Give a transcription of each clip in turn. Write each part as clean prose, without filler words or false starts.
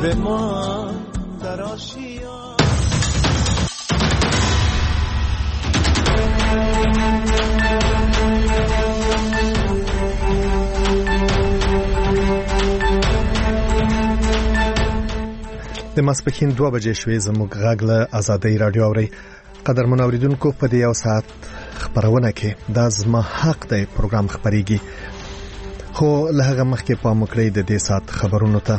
به ما در آشیان. د ماسپښین 2 بجې شوې زموږ غږ له آزادۍ رادیو اوري. قدرمن اوریدونکو په دې یو ساعت خبرونه کې د زما حق دی پروګرام خبريږي، خو له هغه مخکې پام وکړئ د دې ساعت خبرونو ته.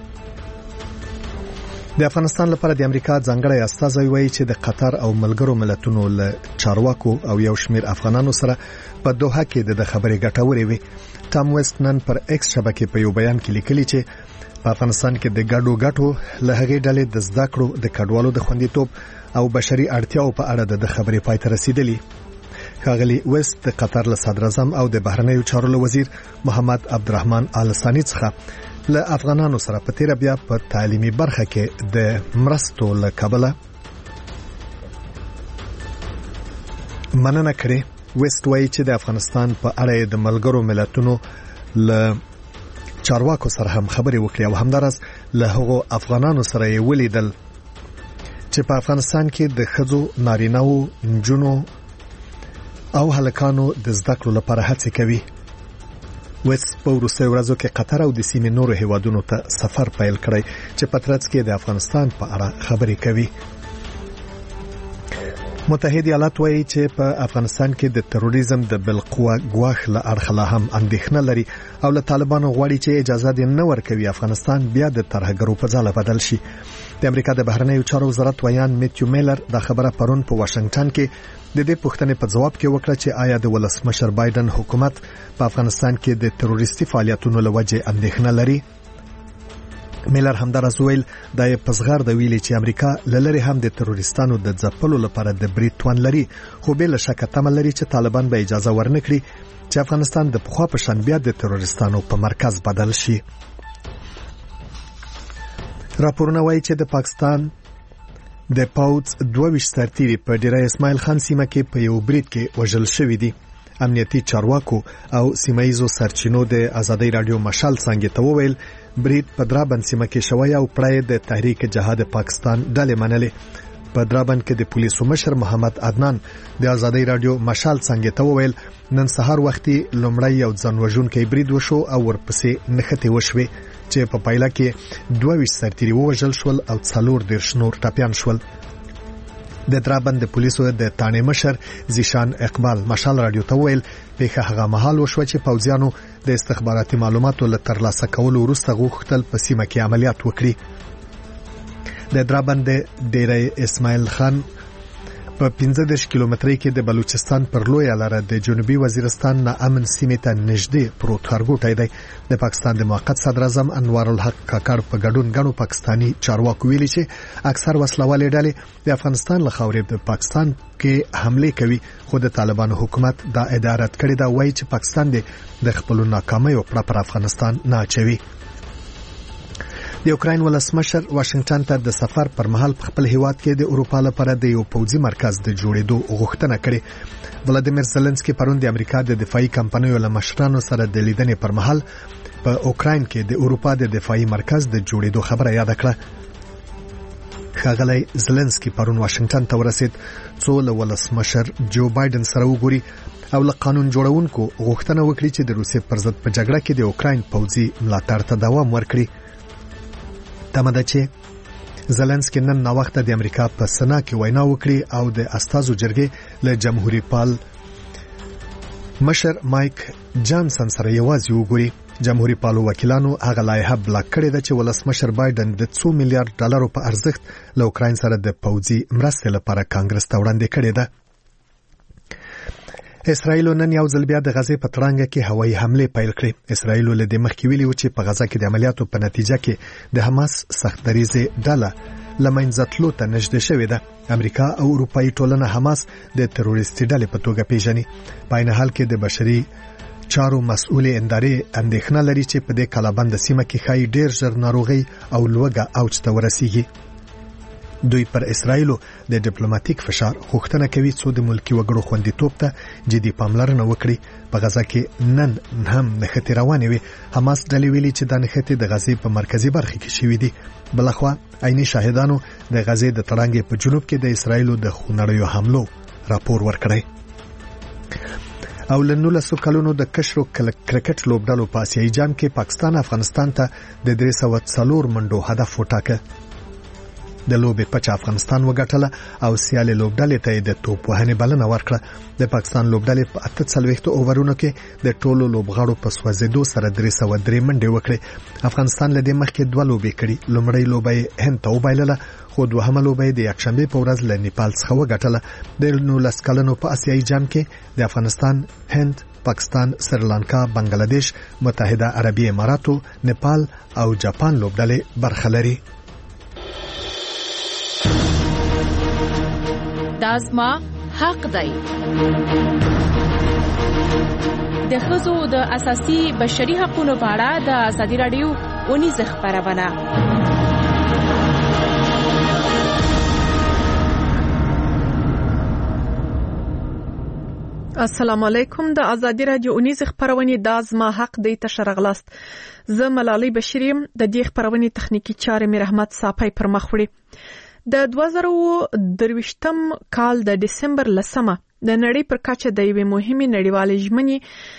د افغانستان لپاره د امریکا ځانګړی استازی وایي چې د قطر او ملګرو ملتونو له چارواکو او یو شمېر افغانانو سره په دوحه کې د خبرې ګټورې وي. ټام ویسټ نن پر ایکس شبکې په یو بیان کې لیکلي چې په افغانستان کې د ګډو له هغې ډلې د زده کړو د کډوالو د خوندیتوب او بشري اړتیاو په اړه د خبرې پای ته رسیدلی. ښاغلي ویسټ د قطر له صدر اعظم او د بهرنیو چارو له وزیر محمد عبدالرحمن آل ثاني څخه له افغانانو سره په تیر بیا په تعلیمي برخه کې د مرستو له کبله مننه کړې. ویسټ وایي چې د افغانستان په اړه د ملګرو ملتونو له چارواکو سره هم خبرې وکړي او همدارس له هغو افغانانو سره یې ولیدل چې په افغانستان کې د ښځو، نارینه‌و، نجونو او هلکانو د زده کړو لپاره هڅې کوي. ویسټ په وروستیو ورځو کې قطر او د سیمې نورو هیوادونو ته سفر پیل کړی چې په ترڅ کې د افغانستان په اړه خبرې کوي. متحده ایالات وایي چې په افغانستان کې د تروریزم د بالقوه ګواښ له اړخه لا هم اندېښنه لري او له طالبانو غواړي چې اجازه دې نه ورکوي افغانستان بیا د ترهګرو په ځاله بدل شي. د امریکا د بهرنیو چارو وزارت ویان میتیو میلر دا خبره پرون په واشنگټن کې د دې پوښتنې په جواب کې وکړه چې آیا د ولسمشر بایدن حکومت په افغانستان کې د تروریستي فعالیتونو له وجې اندېښنه لري. میلر همدارس ویل دا یې پزغار د ویلي چې امریکا لری هم د تروریستانو د ځپلو لپاره د بریټوان لري، خو بل شک تمه لري چې طالبان به اجازه ورنکړي چې افغانستان د پخوا په شان بیا د تروریستانو په مرکز بدل شي. راپورونه وایي چې د پاکستان د پاوڅ 22 سرتیري په ډیره اسماعیل خان سیمه کې په یو برید کې وژل شوی دي. امنیتي چارواکو او سیمایزو سرچینو د آزادۍ رادیو مشال څنګه ته وویل برید په درابند سیمه کې شوی او پړای د تحریک جهاد پاکستان ډلې منلې. په درابند کې د پولیسو مشر محمد عدنان د آزادۍ رادیو مشال څنګه ته وویل نن سهار وختي لومړی یو ځانوژونکی برید وشو او ورپسې نښتې وشوي چې په پایله کې 22 سرتیري وژل شول او 14 نور ټپیان شول. د درابند د پولیسو د تانې مشر زیشان اقبال مشال رادیو ته ویل پیښه هغه مهال وشو چې پوځیانو د استخباراتي معلوماتو له ترلاسه کولو وروسته غوښتل په سیمه کې عملیات وکړي. د درابند ډیره اسماعیل خان په 15 کیلومترۍ کې د بلوچستان پر لویه لاره د جنوبي وزیرستان نه امن سیمې ته نږدې پروت ښارګوټی دی. د پاکستان د موقت صدر اعظم انوار الحق کاکړ په ګډون غنو پاکستانی چارواکو ویلي چې اکثر وسلوالې ډلې د افغانستان له خاورې په پاکستان کې حمله کوي، خو د طالبانو حکومت دا اداره کړې دا وایي چې پاکستان د خپل ناکامۍ پر افغانستان نه اچوي. د یوکراین ولسمشر واشنگټن ته د سفر پر مهال په خپل هیواد کې د اروپا لپاره د یو پوځي مرکز د جوړېدو غوښتنه کړې. ولادیمیر زلنسکي پرون د امریکا د دفاعي کمپنیو له مشرانو سره د لیدنې پر مهال په اوکراین کې د اروپا د دفاعي مرکز د جوړېدو خبره یاد کړه. ښاغلی زلنسکي پرون واشنگټن ته ورسید څو له ولسمشر جو بایدن سره وګوري او له قانون جوړونکو غوښتنه وکړي چې د روسیې پر ضد په جګړه کې د اوکراین پوځي ملاتړ ته دوام ورکړي. تمه ده چې زلنسکي نن ناوخته د امریکا په سنا کې وینا وکړي او د استازو جرګې له جمهوریت پال مشر مایک جانسن سره یوازې وګوري. جمهوریت پالو وکیلانو هغه لایحه بلاک کړې ده چې ولسمشر بایدن د 2 میلیارډ ډالرو په ارزښت له اوکراین سره د پوځي مرستې لپاره کانګرس ته وړاندې کړې ده. اسرائیل نن یو ځل بیا د غزې په تړانګه کې هوایي حمله پیل کړې. اسرائیل له دې مخکې ویلي و چې په غزه کې د عملیاتو په نتیجه کې د حماس سختدریزه ډله لمنځه تلو ته نږدې شوې ده. امریکا او اروپایي ټولنه حماس د تروریستي ډلې په توګه پیژني. په عین حال کې د بشري چارو مسؤل ادارې اندېښنه لري چې په دې کلابند سیمه کې خای ډېر ژر ناروغي او لوګه اوج ته ورسیږي. دوی پر اسرایلو د ډیپلوماټیک فشار غوښتنه کوي څو د ملکی وګړو خوندیتوب ته جدي پاملرنه وکړي. په غزا کې نن هم نښتې روانې وي. حماس ډلې ویلي چې د نښتې د غزې په مرکزی برخه کې شوې دي. بلخوا عیني شاهدانو د غزې د تړانګې په جنوب کې د اسرایلو د خونړیو حملو راپور ورکړی. او له 19 کلونو د کشرو کرکټ لوبډالو په آسیایي جام کې پاکستان افغانستان ته د 304 منډو هدف وټاکه. د لوبې پچ افغانستان وګټله او سیالي لوبډلې ته د توپ وهنې بلنه ورکړه. د پاکستان لوبډلې په 48 اوورونو کې د ټولو لوبغاړو په سوځېدو سره 303 منډې وکړې. افغانستان له دې مخکې 2 لوبې کړې. لومړی لوبه هند ته وبایلله خو دوهمه لوبه د یکشنبه په ورځ له نیپال څخه وګټله. د 19 کلونو په آسیایي جام کې د افغانستان، هند، پاکستان، سریلانکا، بنگلاديش، متحده عربی اماراتو، نیپال او جاپان لوبډلې برخه لري. دا زما حق دی. د ښځو د اساسي بشري حقوقو په اړه د ازادي رادیو اونیزه خبرونه. السلام علیکم. د ازادي رادیو اونیزه خبرونه د زما حق دی تشرغلاست. زه ملالۍ بشریم. د دې خبرونه تخنیکی چارې مې رحمت صافی پر مخ وړي. د 2023م کال د ډسمبر 10مه د نړۍ پر کچه د یوې مهمې نړیوالې ژمنې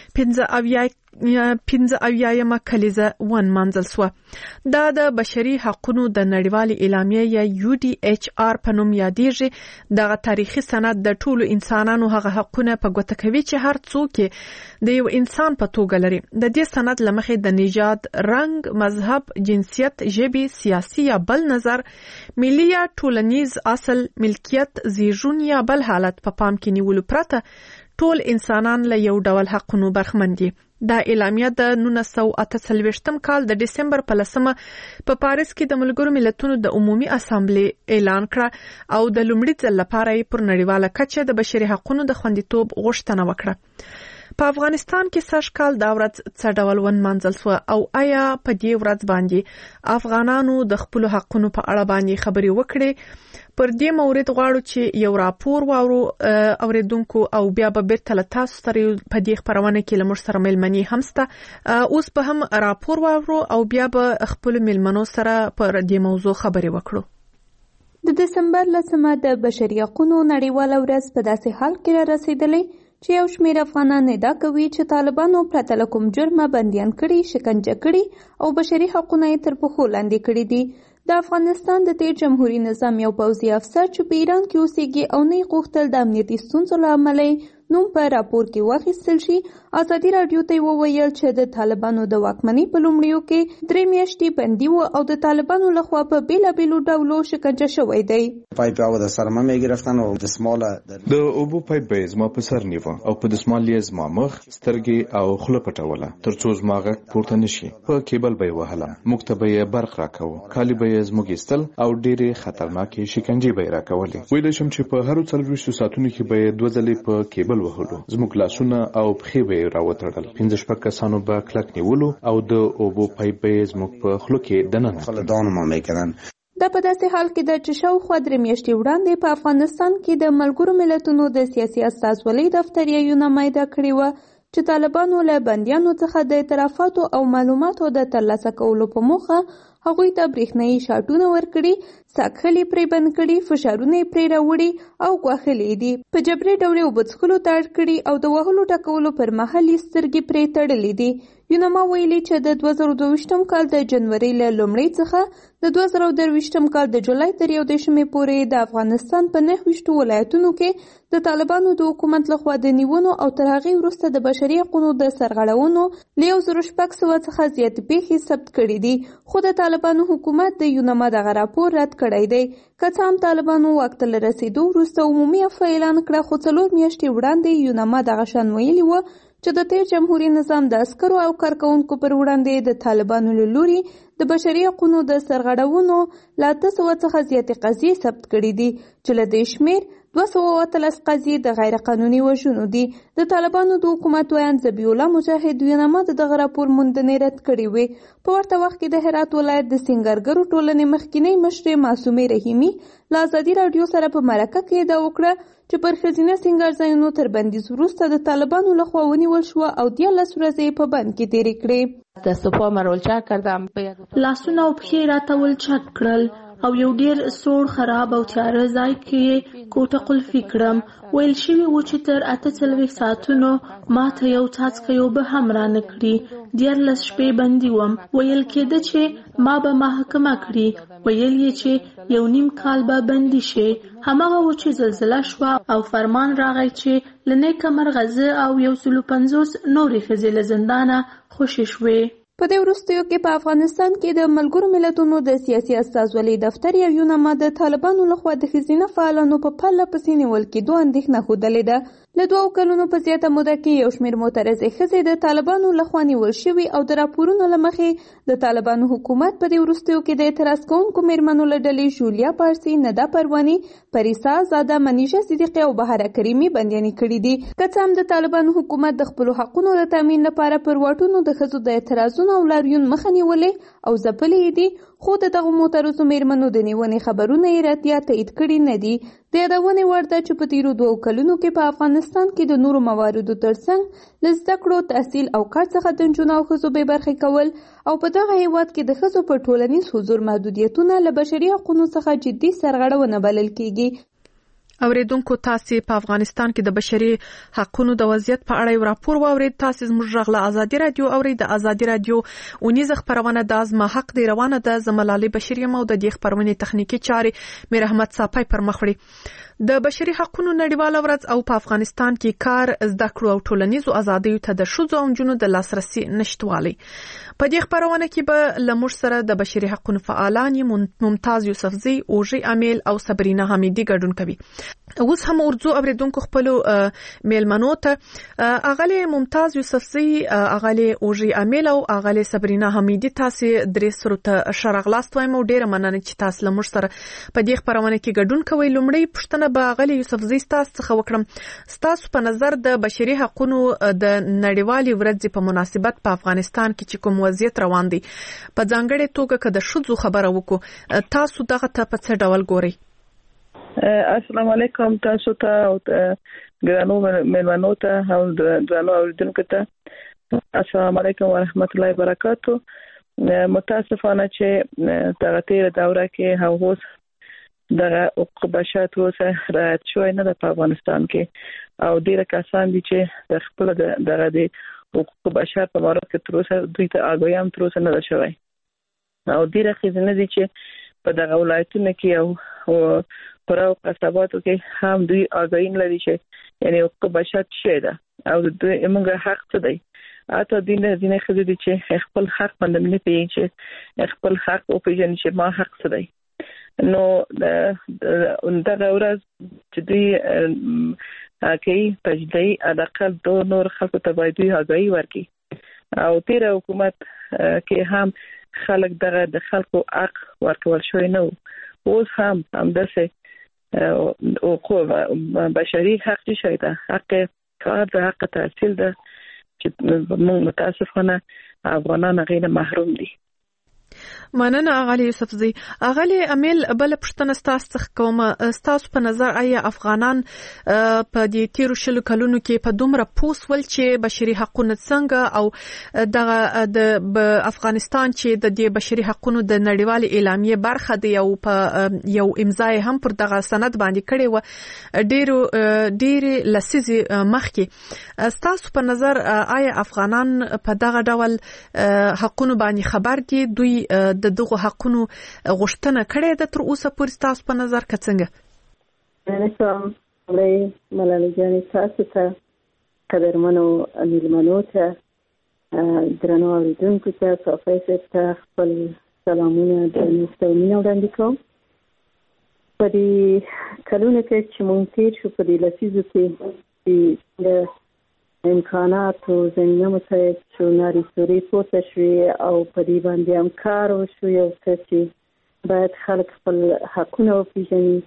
15 کلیزه ونمانځل شوه. دا د بشري حقوقو د نړیوالې اعلامیه یا UDHR په نوم یادېږي. دغه تاریخي سند د ټولو انسانانو هغه حقونه په ګوته کوي چې هر څوک د یو انسان په توګه لري. د دې سند لمخې د نژاد، رنګ، مذهب، جنسیت، ژبې، سیاسي یا بل نظر، ملي یا ټولنیز اصل، ملکیت، زیږون یا بل حالت په پام کې نیولو پرته ټول انسانان له یو ډول حقونو برخمن دي. دا اعلامیه د 1948م کال د ډسمبر په 10مه په پاریس کې د ملګرو ملتونو د عمومي اسامبلې اعلان کړه او د لومړي ځل لپاره پر نړیواله کچه د بشري حقوقو د خوندیتوب غوښتنه وکړه. په افغانستان کې سږ کال دا ورځ څه ډول ونمانځل شوه او آیا په دې ورځ باندې افغانانو د خپل حقونو په اړه باندې خبرې وکړي؟ پر دې مورید غواړو چې یو راپور واورو اوریدونکو او بیا به بیرته له تاسو سره په دې خبرونه کې لمر سره ملمنې همسته. اوس به هم راپور واورو او بیا به خپل ملمنو سره پر دې موضوع خبرې وکړو. د دسمبر 10مه د بشري حقوقو نړیواله ورځ په داسې حال کې را رسیدلې چې یو شمېر افغانان ادعا کوي چې طالبانو پرته له کوم جرمه بندیان کړي، شکنجه کړي او بشري حقونه یې تر پښو لاندې کړي دي. د افغانستان د تیر جمهوریت نظام یو پوځي افسر چې په ایران کې اوسېږي او نه غوښتل د امنیتي ستونزو له امله نوم په راپور کې واخیستل شي، ازادي رادیو ته وویل چې د طالبانو د واکمنۍ په لومړیو کې 3 میاشتې بندي و او د طالبانو لخوا په بیلابیلو ډولو شکنجه شوی دی. پایپ او د سرمه می گرفتن او دسماله د اوبو پایپ به زما په سر نیو او په دسمال یې زما مخ، سترګې او خوله پټوله ترڅو زما غږ پورته نشي. په کیبل به وهله، مکتبه یې برق راکاو، کالی به یې زموږ استل او ډېرې خطرناکې شکنجې به راکولې. ویل شم چې په هر 24 ساعتونو کې به 2 ځلې په کیبل وهلو، زموږ لاسونه او پښې به راوتړل، 15 کسانو به کلک نیولو او د اوبو پایپ به زموږ په خلو کې دننه خلدان ما میکردن. دا په داسې حال کې د چې شاوخوا 3 میاشتې وړاندې په افغانستان کې د ملګرو ملتونو د سیاسي استازولۍ دفتر یې مایده کړې وه چې طالبانو له بندیانو څخه د اعترافاتو او معلوماتو د ترلاسه کولو په موخه هغوی ته برېښنایي شاټونه ورکړي، ساکخلي پرې بند کړي، فشارونه پرې راوړي او ګواښلي دي. په جبري ډول اوبه څښلو ته اړ کړي او د وهلو ټکولو پر مهال یې سترګې پرې تړلې دي. یونما ویلي چې د 2022م کال د جنوري له لومړۍ څخه د 2023م کال د جولای تر 11مې پورې د افغانستان په 9 ولایتونو کې د طالبانو د حکومت لخوا د نیونو او تر هغې وروسته د بشري حقوقو د سرغړونو له 1600 څخه زیات پیښې ثبت کړي دي. خو د طالبانو حکومت د یونما دغه راپور رد کړی دی. که څه هم طالبانو واک ته له رسېدو وروسته عمومي عفوه اعلان کړه، خو 4 میاشتې وړاندې یونما دغه شان ویلي و چې د تیر جمهوریت نظام د عسکرو او کارکونکو پر وړاندې د طالبانو له لوري د بشري حقوقو د سرغړونو له 800 څخه زیاتې قضیې ثبت کړي دي چې له دې شمېر 213 قضیې د غیر قانوني وژنو دي. د طالبانو د حکومت ویاند ذبیح الله مجاهد وینما دغه راپور موندنې رد کړې وې. په ورته وخت کې د هرات ولایت د سینګرګرو ټولنې مخکینی مشرې معصومې رحیمي له ازادي راډیو سره په مرکه کې دا وکړه چې پر ښځینه سینګارځایونو تر بندیز وروسته د طالبانو لخوا ونیول شوه او 13 ورځې په بند کې تېرې کړې. دست‌وپا مرولچا کردم، لاسونه او پښې راته ولچک کړل او یو ډیر سوړ خراب او تیاره ځای کې کوټه قلفي کړم. ویل شوي و چې تر 48 ساعتونو ما ته یو څاڅکی اوبه هم رانه کړي. 14 شپې بندي وم. ویل کېده چې ما به محاکمه کړي. ویل یې چې 1.5 کال به بندي شي. هماغه و چې زلزله شوه او فرمان راغی چې له نیکه مرغه زه او 150 نورې ښځې له زندانه خوشې شوې. په دې وروستیو کې په افغانستان کې د ملګرو ملتونو د سیاسي استازولۍ دفتر یا یونما د طالبانو لخوا د ښځینه فعالانو په پرله پسې نیول کېدو اندېښنه ښودلې ده. له 2 کلونو په زیاته موده کې یو شمېر معترضې ښځې د طالبانو لخوا نیول شوي او د راپورونو له مخې د طالبانو حکومت په دې وروستیو کې د اعتراض کوونکو میرمنو له ډلې ژولیا پارسي، ندا پرواني، پریسا زاده، منیژه صدیقي او بهاره کریمي بندیانې کړي دي. که څه هم د طالبانو حکومت د خپلو حقونو د تامین لپاره پر واټونو د ښځو د اعتراضونو او لاریون مخه نیولې او ځپلې دي، خو د دغو معترضو میرمنو د نیونې خبرونه یې راتیا تایید کړي نه دي. د یادونې وړ ده چې په تیرو 2 کلونو کې په افغانستان کې د نورو مواردو ترڅنګ له زده کړو، تحصیل او کار څخه د نجونو او ښځو بې برخې کول او په دغه هیواد کې د ښځو په ټولنیز حضور محدودیتونه له بشري حقونو څخه جدي سرغړونه بلل کیږي. اوریدونکو تاسو په افغانستان کې د بشري حقوقو د وضعیت په اړه یو راپور واورید. تاسو زموږ غږ له ازادي رادیو اورید. د ازادي رادیو اونیزه خبرونه د ازما حق دی روانه ده. زملالي بشري مو د دې خبرونه تخنیکی چارې میر احمد صافی پر مخ وړي. د بشري حقوقو نړیواله ورځ او په افغانستان کې کار، زده کړو او ټولنیزو ازادیو ته د ښځو او نجونو د لاسرسي نشټوالي. په دې خبرونه کې به لمر سره د بشري حقوقو فعالان ممتاز یوسفزی، اوژي امیل او صبرینا حمیدی ګډون کوي. اوس هم ورځو اوریدونکو خپل میلمنو ته اغلی ممتاز یوسفزی، اغلی اوژي امیل او اغلی صبرینا حمیدی تاسو درې سره ته شرغلاست وایم او ډیره مننه چې تاسو لمر سره په دې خبرونه کې ګډون کوي. لومړی پښتنه به اغلی یوسفزی تاسو څخه وکړم. تاسو په نظر د بشري حقوقو د نړیوالې ورځې په مناسبت په افغانستان کې چې کوم وضعیت روان دی، په ځانګړې توګه که د ښځو خبره وکړو، تاسو دغه ته په څه ډول ګورئ؟ السلام علیکم تاسو ته او ګرانو مېلمنو ته او درنو اوریدونکو ته السلام علیکم ورحمت الله وبرکاتو. متاسفانه چې دغه تیر دوره کې هوس دغه حقوق بشر توسه رعایت شوی نه په افغانستان کې او ډیره کسان دي چې د خپل دغه د حقوق بشر په اړه کې تروسه دوی ته آګاهي هم تروسه نه شوی او ډیره خزنه دي چې په دغه ولایتونو کې او پراو قصباتو کې هم دوی آگاهی لري چې یعنی حقوق بشر څه ده او دوی موږ حق څه دی. اته دینه خزه دي چې خپل حق باندې نه پیږي چې خپل حق او پیژني چې ما حق څه دی. نو دغه ورځ چې دوی کوي تجدید اقل دو نور خلکو ته باید دوی آگاهی ورکړي او تیر حکومت کې هم خلک دغه د خلکو حق ورکول شوی نه اوس هم همداسې او بشري حق شي ده، حق کار ده، حق تحصیل ده چې موږ متاسفانه افغانان غیر محروم دي. مننه اغلی یوسفزی. اغلی امیل بل پښتنه ستاسو کوم ستاسو په نظر آیا افغانان په دې تیرو شلو کلونو کې په دومره پوسول چې بشري حقوقو څنګه او د افغانستان چې د دې بشري حقوقو د نړیوال اعلامیه برخه دی او په یو امضای هم پر دغه سند باندې کړي و ډېر لسیزي مخکې، ستاسو په نظر آیا افغانان په دغه ډول حقوقو باندې خبر دي؟ دوی د دغه حقونو غوښتنه کړې ده تر اوسه پورې تاسو په نظر کې څنګه؟ نه کوم لې ملالۍ جانې تاسو ته قدرمنو میلمنو ته درنو اوریدونکو ته صافی ته خپل سلامونه د مستمعینو وړاندې کوم. په دې کلونو کې چې مونږ تیر شو په دې لسیزو کې د امکانات او زمینه مساعد شو، ناري سوري پورته شوې او په دې باندې هم کار وشو یو څه چې باید خلک خپل حقونه وپېژني،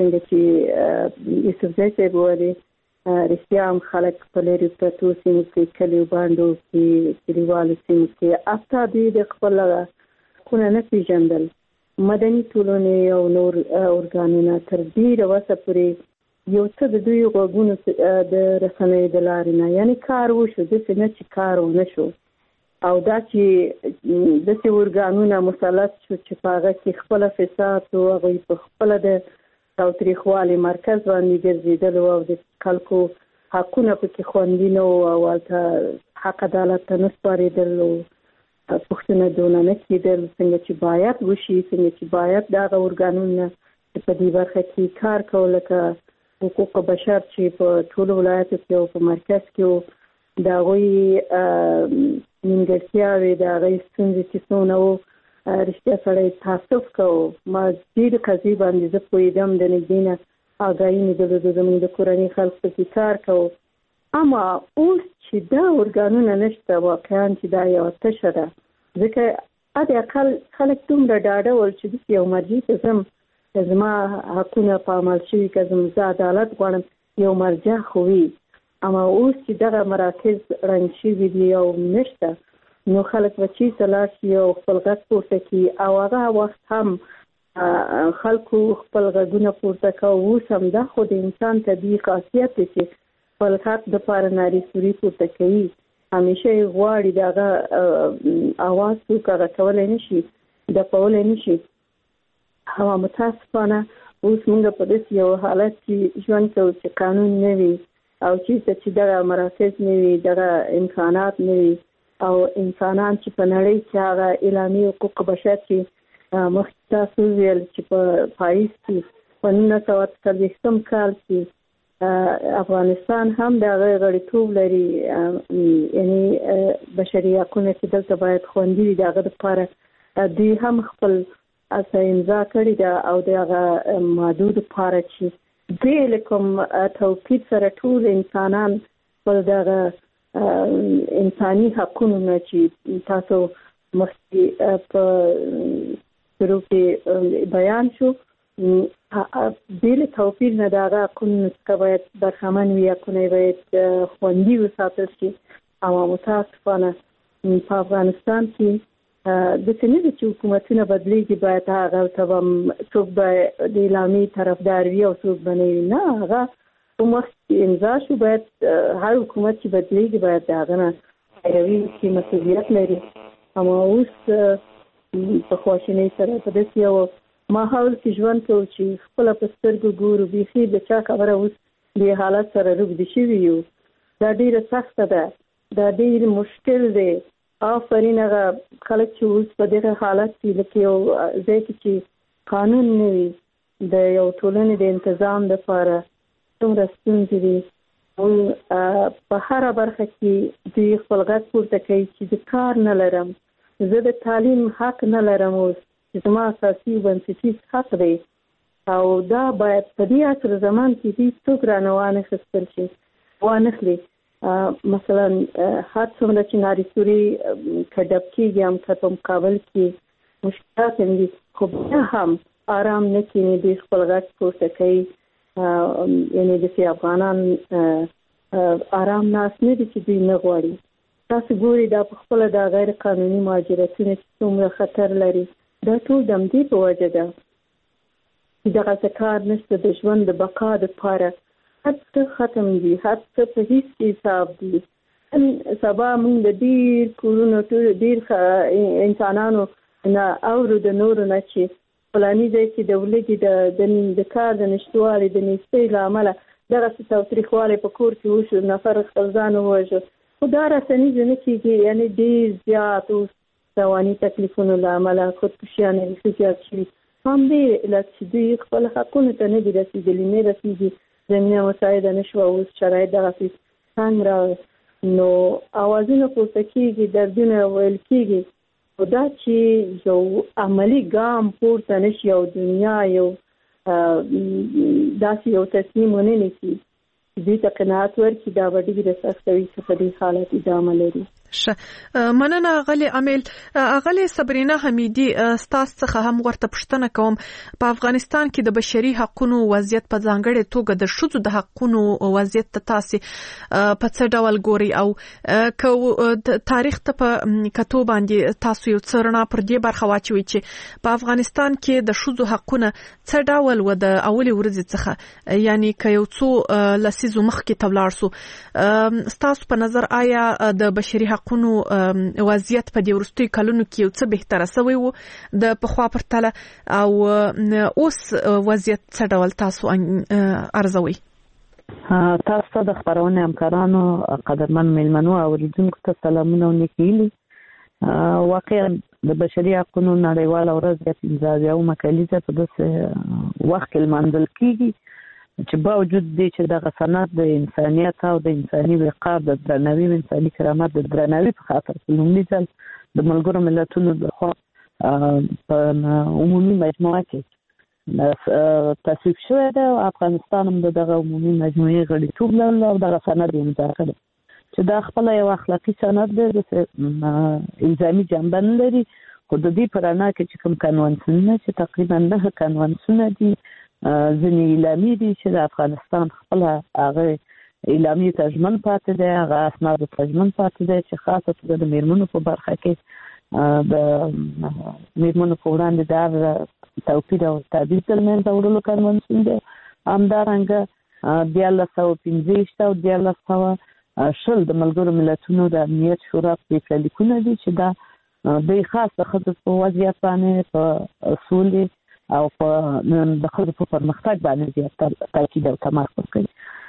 څنګه چې یوسفزی صاحب وایي رښتیا هم خلک په لرې پرتو سیمو کې کلیو باندو کې کلیوالو سیمو کې حتی دوی د خپل حقونه نه پیژندل. مدني ټولنې او نور ارګانونه تر ډېره وسه پورې یو څه د دوی غوږونو د رسنیو د لارې نه یعنی کار وشو داسې نه چې کار ونه شو او دا چې داسې ارګانونه مسلط شو چې په هغه کې خپله فساد او هغوی په خپله د تاوتریخوالي مرکز باندې ګرځېدل او د خلکو حقونه پکې خوندي نه وو او هلته حق عدالت ته نه سپارېدل او پوښتنه دونه نه کېدل څنګه چې باید وشي څنګه چې باید د هغه ارګانونه چې په دې برخه کې کار کوو لکه حقوق بشر چې په ټولو ولایتو کې او په مرکز کې د هغوی نیمګړتیاوې د هغوی ستونزې چې څونه وو رښتیا سړی تعصب کوو. ما ډېرې قضیې باندې زه پوهېدم د نږدې نه آګاهي مې درلوده زموږ د کورنۍ خلکو پکې کار کوو. اما اوس چې دا ارګانونه نشته واقعا چې دا یوه تشه ده ځکه حد اقل خلک دومره ډاډه ول چې داسې یو مرجع ته ځم که زما حقونه په عمل شوي که زه عدالت غواړم یو مرجع خو وي. اما اوس چې دغه مراکز ړنګ شوي دي او نشته نو خلک به چېرته لاړ شي او خپل غږ پورته کړي او هغه وخت هم خلکو خپل غږونه پورته کوي. اوس هم دا خو د انسان طبیعي خاصیت دی چې خپل حق دپاره نارې سوري پورته کوي همیشه یې غواړي د هغه اواز څوک هغه کولی نه شي دفعولی نه شي. او متاسفانه اوس موږ په داسې یو حالت کې ژوند کوو چې قانون نه وي او چېرته چې دغه مراکز نه وي دغه امکانات نه وي او انسانان چې په نړۍ کې هغه اعلامیې حقوق بشر چې مخکې تاسو ویل چې په پاییز کې په 1940 کال کې افغانستان هم د هغه غړیتوب لري یعنی بشري حقونه چې دلته باید خوندي وي د هغه دپاره دوی هم خپل امضا کړې ده او د هغه مادو دپاره چې دوی له کوم توپیر سره ټول انسانان خپل دغه انساني حقونه نه چې تاسو مخکې په شروع کې بیان شو بیل توپیر نه د هغه حقونو څخه باید برخمن وي حقونه باید خوندي وساتل شي. او متاسفانه په افغانستان کې داسې نه ده چې حکومتونه بدلیږي باید هغه ته به څوک به د اعلامیې طرفدار وي او څوک به نه وي نه هغه مخکې امضا شو باید هر حکومت چې بدلیږي باید د هغه نه پیروي چې مسؤلیت لري. اما اوس په خواشینۍ سره په داسې یو ماحول کې ژوند کوو چې خپله په سترګو ګورو بیخي د چا خبره اوس دې حالت سره روږدي شوي یو. دا ډېره سخته ده دا ډېر مشکل دی. آفرین هغه خلک چې اوس په دغه حالت کې لکه یو ځای کې چې قانون نه وي د یو ټولنې د انتظام دپاره څومره ستونزې دي. په هره برخه کې دوی خپل غږ پورته کوي چې د کار نه لرم زه د تعلیم حق نه لرم اوس چې زما اساسي بنسټیز حق دی او دا باید په دې عصر زمان کې دوی څوک رانه وانخیستل شي وانخلي. مثلا هر څومره چې نارې سوري که ډب کېږي هم که په مقابل کې مشکلات هم دي خو بیا هم آرام نه کیني دوی خپل غږ پورته کوي. یعنی داسې افغانان آرام ناست نه دي چې دوی نه غواړي. تاسو ګورئ دا په خپله دا غیر قانوني مهاجرتونه چې څومره خطر لري دا ټول د همدې په وجه ده چې دغسې کار نشته د ژوند د بقا دپاره هر څه ختم دي هر څه په هېڅ حساب دي. سبا موږ د ډېر کورونو ډېر انسانانو نه اورو د نورو نه چې فلاني ځای کې د ولږې د کار د نشتوالي د نیستۍ له امله دغسې تاوتریخوالی په کور کې وشو نفر خپل ځان ووژه خو دا رسنیزه نه کېږي یعنی ډېر زیات اوس رواني تکلیفونو له امله خودکشیانې بیخي زیات شوي په همدې علت چې دوی خپل حقونو ته نه دي رسېدلي نه رسېږي زمینه مساعده نه شوه اوس شرایط دغسې تنګ راغی نو اوازونه پورته کېږي دردونه ویل کېږي خو دا چې یو عملي ګام پورته نه شي او دنیا یو داسې یو تصمیم ونه نیسي چې دوی ته قناعت ورکړي دا به ډېره سخته وي چې په دې حالت ادامه لري. مننه غلي امیل. غلي صبرینا حمیدی ستاسو څخه هم ورته پوښتنه کوم په افغانستان کې د بشري حقوقو وضعیت په ځانګړې توګه د شذو د حقوقو وضعیت ته تاسو په څه ډول ګوري او تاریخ ته په کتو باندې تاسو یو څرنا پر دې برخه واچوي چې په افغانستان کې د شذو حقوقو څه ډول و د اولي ورځې څخه یعنی که یو څو لسیزو مخکې تبلار سو تاسو په نظر آیا د بشري حقوقو وضعیت په دې ورستي کلونو کې یو څه بهتره شوی وو د پخوا پرتله او اوس وضعیت څه ډول تاسو ارزوي؟ تاسو د خبرونه همکارانو قدرمن میلمنو او اوریدونکو ته سلامونه او نیکیلي. واقعا د بشري حقوقو نړیواله ورځ د 15 کلیزه په داسې وخت کې لمانځل کیږي چې باوجود دې چې دغه سند د انسانیت او د انساني وقار د درناوي او انساني کرامت د درناوي په خاطر لومړی ځل د ملګرو ملتونو لخوا په عمومي مجموعه کې تصویب شوی دی. افغانستان هم دغه عمومي مجموعې غړیتوب لري او دغه سند یې امضا کړی چې دا خپل یو اخلاقي سند دی د الزامي جنبه نه لري، خو د دې په رڼا کې چې کوم قانونونه چې تقریبا 9 قانونونه دي ځینې اعلامي دي چې د افغانستان خپل هغه اعلامي تجمن پاتې دی، هغه اسناد تجمن پاتې دی چې خاصه توګه د میرمنو په برخه کې د میرمنو په وړاندې د توپیر او تبعیض د منځه وړلو قانون دی. همدارنګه 1915 او 1920 د ملګرو ملتونو د امنیت شورا پریکړه لیکونه دي چې دا د خاصه ښځو په وضعیت باندې په اصولي او په د ښځو په پرمختګ باندې زیات تاکید او تمرکز کوي.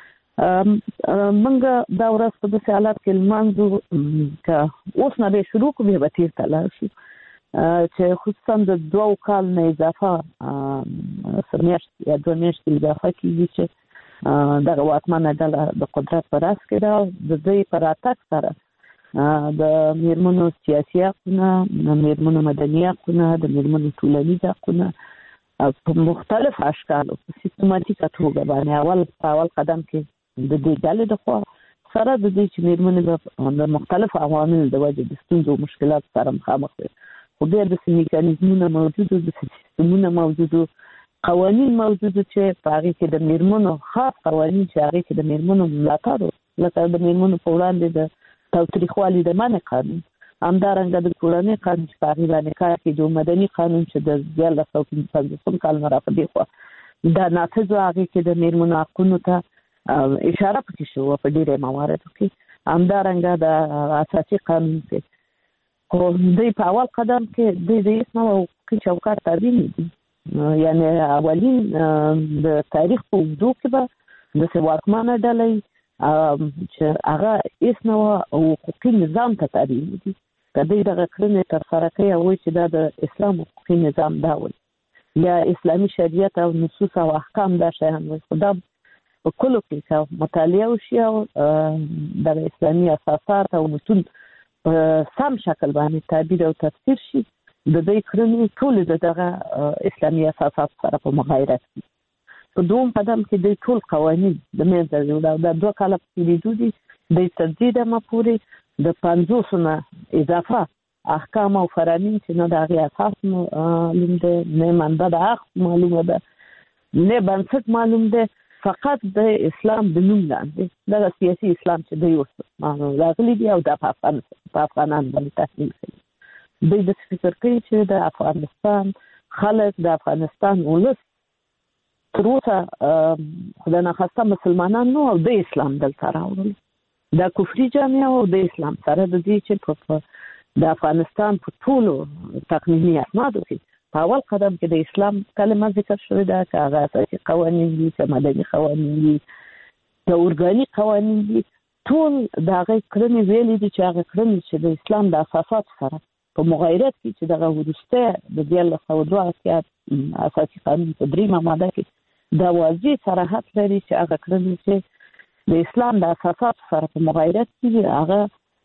منګه دا ورځ په داسې حالت کې لمانځو که اوس نه به شروع کوو به تیر ته لاړ شو چې خصوصا د 2 کال نه اضافه سرمیاشت یا 2 میاشتې اضافه کېږي چې دغه واکمنه ډله د قدرت په راس کې ده. د دوی په راتګ سره د میرمنو سیاسي حقونه، د میرمنو مدني حقونه، د میرمنو ټولنیز حقونه په مختلف اشکالو په سیستماتیکه توګه باندې اول قدم کې د دې ډلې د خوا سره د دې چې میرمنې د مختلفو عواملو د وجې د ستونزو او مشکلاتو سره مخامخ دي، خو بیا د میکانیزمونه موجودو، د سیستمونه موجودو، قوانین موجودو چې په هغې کې د میرمنو خاص قوانین چې هغې کې د میرمنو ملاتړ لکه د میرمنو په وړاندې د تاوتریخوالي د منع قانون، همدارنګه د کورنۍ قانون چې په هغې باندې کار کوي، د مدني قانون چې د 1955 کال نه راپدې خوا دا نافذ و، هغې کې د میرمنو حقونو ته اشاره پکې شوه په ډېرې مواردو کې، همدارنګه د اساسي قانون کې. خو دوی په اول قدم کې دوی د هېڅ نوع حقوقي چوکاټ تابع نه دي، یعنې اولین د تاریخ په اوږدو کې به داسې واکمنه ډله چې هغه هېڅ نوع حقوقي نظام ته تابع نه دي. که دوی دغه کړنې ترسره کوي او وایي چې دا د اسلام حقوقي نظام دا وایي یا اسلامي شریعت او نصوص او احکام دا شیان وایي، خو دا په کلو کې که مطالعه وشي او دغه اسلامي اساسات او متون په سم شکل باندې تعبیر او تفسیر شي، د دوی کړنې ټولې د دغه اسلامي اساسات سره په مغایرت دي. په دوم قدم کې دوی ټول قوانین د منځه وړي او دا 2 کاله په تېرېدو دي دوی تر دې دمه پورې د 50 نه اضافه احکام او فرامین چې نه د هغې اساس معلوم دی، نه منبع د حق معلومه ده، نه بنسټ معلوم دی، فقط د اسلام د نوم لاندې دغه سیاسي اسلام چې دوی اوس راغلي دي او دا په افغانانو باندې تحمیل کوي. دوی داسې فکر کوي چې د افغانستان خلک، د افغانستان ولس تر اوسه خدای ناخواسته مسلمانان نو او د اسلام دلته راوړل، دا کفري جامعه او د اسلام سره د دې چې د افغانستان په ټولو تقنیني اسنادو کې په اول قدم کې د اسلام کلمه ذکر شوې ده، که هغه اساسي قوانین دي، که مدني قوانین دي، که ارګاني قوانین دي، ټول د هغې کړنې ویلې دي چې هغه کړنې چې د اسلام د اساساتو سره په مغایرت کې چې دغه وروستی د 1902 اساسي قانون په 3 ماده کې دا واضح صراحت لري چې هغه کړنې چې د اسلام د اساساتو سره په مغایرت کې هغه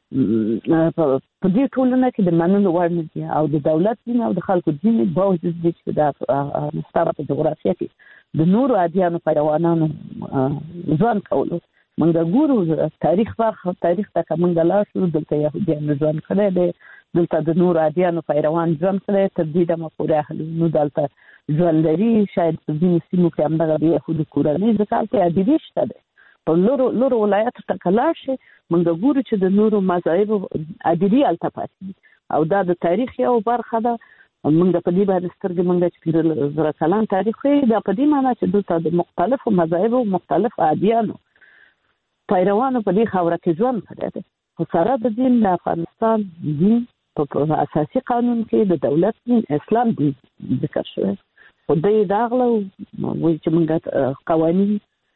په دې ټولنه کې د منلو وړ نه دي او د دولت دین او د خلکو دین باوجود دي چې د افغانستان په جغرافیه کې د نورو ادیانو پیروانانو ځان کولو منګه ګورو تاریخ ته منګه لاړ شو دلته يهوديان ژوند کړی دی دلته د نور عادیانو پیروان ژوند کړی تر دې دمه پورې اهلونو دلته ژوند لري شاید په ځینو سیمو کې همدغه د یهودو کورنۍ ځکه هلته عادي شته دی په لورو ولایاتو ته که لاړ شي منګه ګورو چې د نورو مذاهبو عادي هلته پاتې دي او دا د تاریخ یو برخه ده منګه په دې باندې سترګې منګه چې 15,000 کلن تاریخ دی دا په دې معنی چې دلته د مختلفو مذاهبو مختلف عادیانو پیروانو په دې خاوره کې ژوند کړی دی خو سره د دین د افغانستان دین په اساسي قانون کې د دولت دین اسلام دین ذکر شوی خو دوی داغله وایي چې منګه قوانین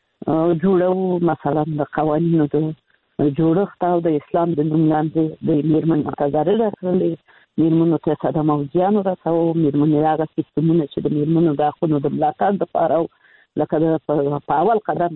جوړو مثلا د قوانینو د جوړښت او د اسلام د نوم لاندې د میرمنو تګاري راکړلې میرمنو ته ساده موضوعانو راسو میرمنې هغه سیستمونه چې د میرمنو د حقونو د ملاتړ لپاره لکه په اول قدم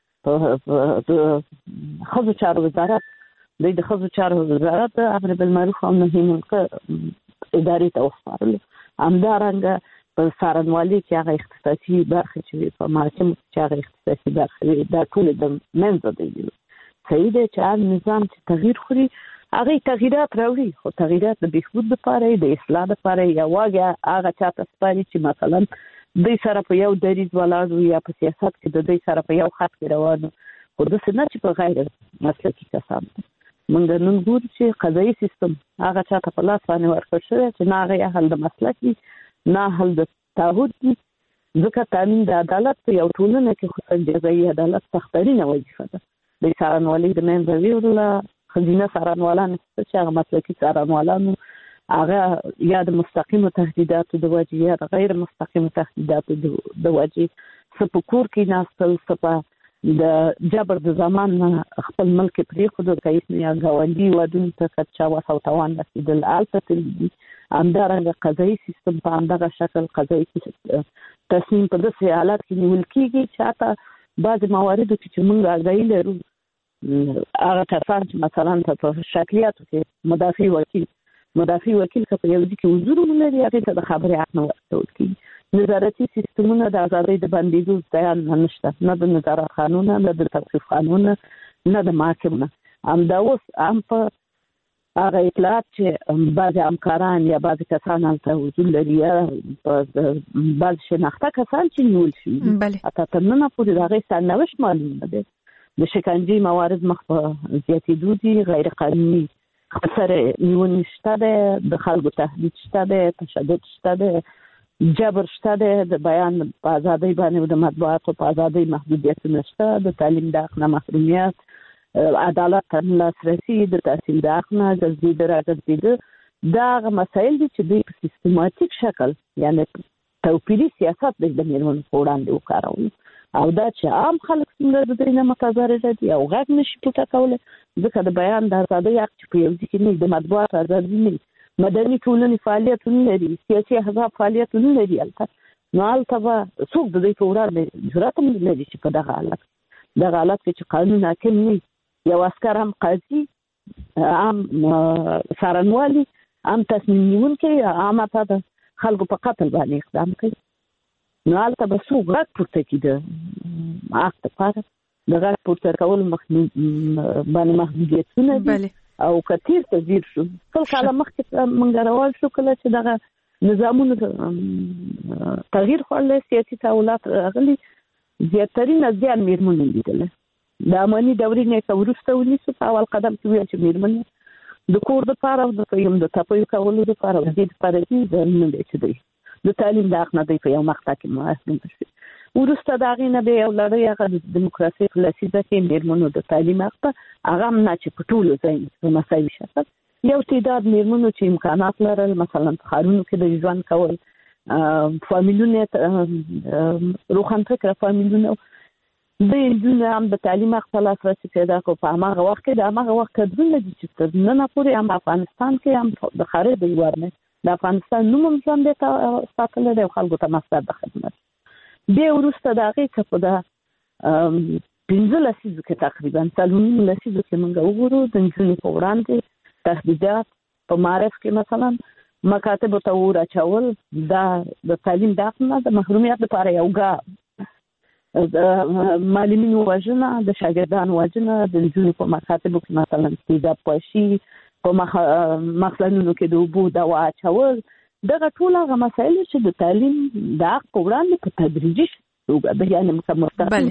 کې د ښځو چارو وزارت د ښځو چارو وزارت امر بالمعروف او نهي عن المنکر ادارې ته وسپارلو همدارنګه په څارنوالۍ کې هغه اختصاصي برخې چې په محاکمو کې هغه اختصاصي برخې دا ټول د منځه دی صحیح دی چې هر نظام چې تغییر خوري هغه تغییرات راوړي خو تغییرات د بهبود لپاره د اصلاح لپاره یوازې هغه چاته سپاري چې مثلا دوی سره په یو دریځ ولاړ یا په سیاست کې د دوی سره په یو خط کې روان خو داسې نه چې په غیر مسلکي کسان موږ نن ګورو چې قضایي سیستم هغه چاته په لاس باندې ورکړل شوی چې نه هغه اهل د مسلک دي نه اهل د تعهد دي ځکه تامین د عدالت په یو ټولنه کې خصوصا جزایي عدالت سخترینه وظیفه ده د څارنوالۍ د منځه ویوړله خزینه څارنوالان چې هغه مسلکي څارنوالانو هغه یا د مستقیمو تهدیداتو د وجې یا د غیر مستقیمو تهدیداتو د وجې څه په کور کې ناستل څه په د جبر د زمان خپل ملک پرېښودو که یا ګاونډي ودونو ته که چا وس او توان رسېدل هلته تللي دي همدارنګه قضایي سیستم په همدغه شکل قضایي تصمیم په داسې حالات کې نیول کېږي چې حتی بعضې مواردو کې چې موږ آګاهي لرو هغه کسان چې مثلا په شکلیاتو کې مدافع وکیل که په یو ځای کې حضور ولري هغې ته د خبرې حق نه ورکول کېږي نظارتي سیستمونه د ازادۍ د بندېدو ځایان نشته نه د نظارت قانون نه د توقیف قانون نه د محاکمونه همدا اوس هم په هغه اطلاعات چې بعضې همکاران یا بعضې کسان هلته حضور لري یا بعضې شناخته کسان چې نیول شوي حتی تر ننه پورې د هغې سرنوشت معلوم نه دی د شکنجې موارد مخ په زیاتېدو دي غیر قانوني خطر نیونې شته دی د خلکو تهدید شته دی تشدد شته دی جبر شته دی د بیان په ازادۍ باندې د مطبوعاتو په ازادۍ محدودیتونه شته د تعلیم د حق نه محرومیت عدالت ته لاسرسي د تحصیل د حق نه ګرځېده راګرځېده دا هغه مسایل دي چې دوی په سیستماتیک شکل یعنی توپیري سیاست د میرمنو په وړاندې وکارول او دا چې عام خلک څنګه د دوی نه متضرره دي او غږ نشي پورته کولی ځکه د بیان د ازادۍ حق چې په یو ځای کې نه د مطبوعات ازادي نه مدني ټولنې فعالیتونه لري سیاسي احزاب فعالیتونه لري هلته نو هلته به څوک د دوی په وړاندې جرأت هم لري چې په دغه حالت کې چې قانون حاکم نه یو عسکر هم قاضي هم څارنوالي هم تصمیم نیونکی هم حتی د خلکو په قتل باندې اقدام کوي نو هلته به څوک غږ پورته کړي د حق دپاره د غږ پورته کولو باندې محدودیتونه دي او که تیر ته ځیر شو سل کاله مخکې موږ روان شو کله چې دغه نظامونو تغییر خوړلی سیاسي تحولات راغلي زیاترینه زیان میرمنو لیدلی د اماني دورې نه که وروسته ونیسو په اول قدم کې ویل چې میرمنې د کور دپاره او د تپیو کولو دپاره د دې دپاره دي ځانونه دی چې دی د تعلیم د حق نه دی په یو مقطع کې محروم شي وروسته د هغې نه بیا یو لړۍ هغه د دیموکراسۍ په لسیزه کې میرمنو د تعلیم حق ته هغه هم نه چې په ټولو ځایونو په مساوي شکل یو تعداد میرمنو چې امکانات لرل مثلا په ښارونو کې د ژوند کول فامیلونه روښانفکره فامیلونه د نجونو هم د تعلیم حق ته لاسرسي پیدا کړو په هماغه وخت کې د هماغه وخت کډرونه دي چې تر ننه پورې هم افغانستان کې هم د خارج د هېواد نه د افغانستان نوم هم ژوندی ساتلی دی او خلکو ته مصدر د خدمت بیا وروسته د هغې څه په د 15 لسیزو کې تقریبا 4 لسیزو کې موږ وګورو د نجونو په وړاندې تهدیدات په معرف کې مثلا مکاتبو ته ور اچول دا د تعلیم د حق نه د محرومیت لپاره یو ګام معلمینو وژنه، د شاګردانو وژنه، د نجونو په مکاتبو کې مثلا تیزاب پاشي، په مخزنونو کې د اوبو دوا اچول، دغه ټول هغه مسایل چې د تعلیم د حق په وړاندې په تدریجي توګه یعنې مستقیم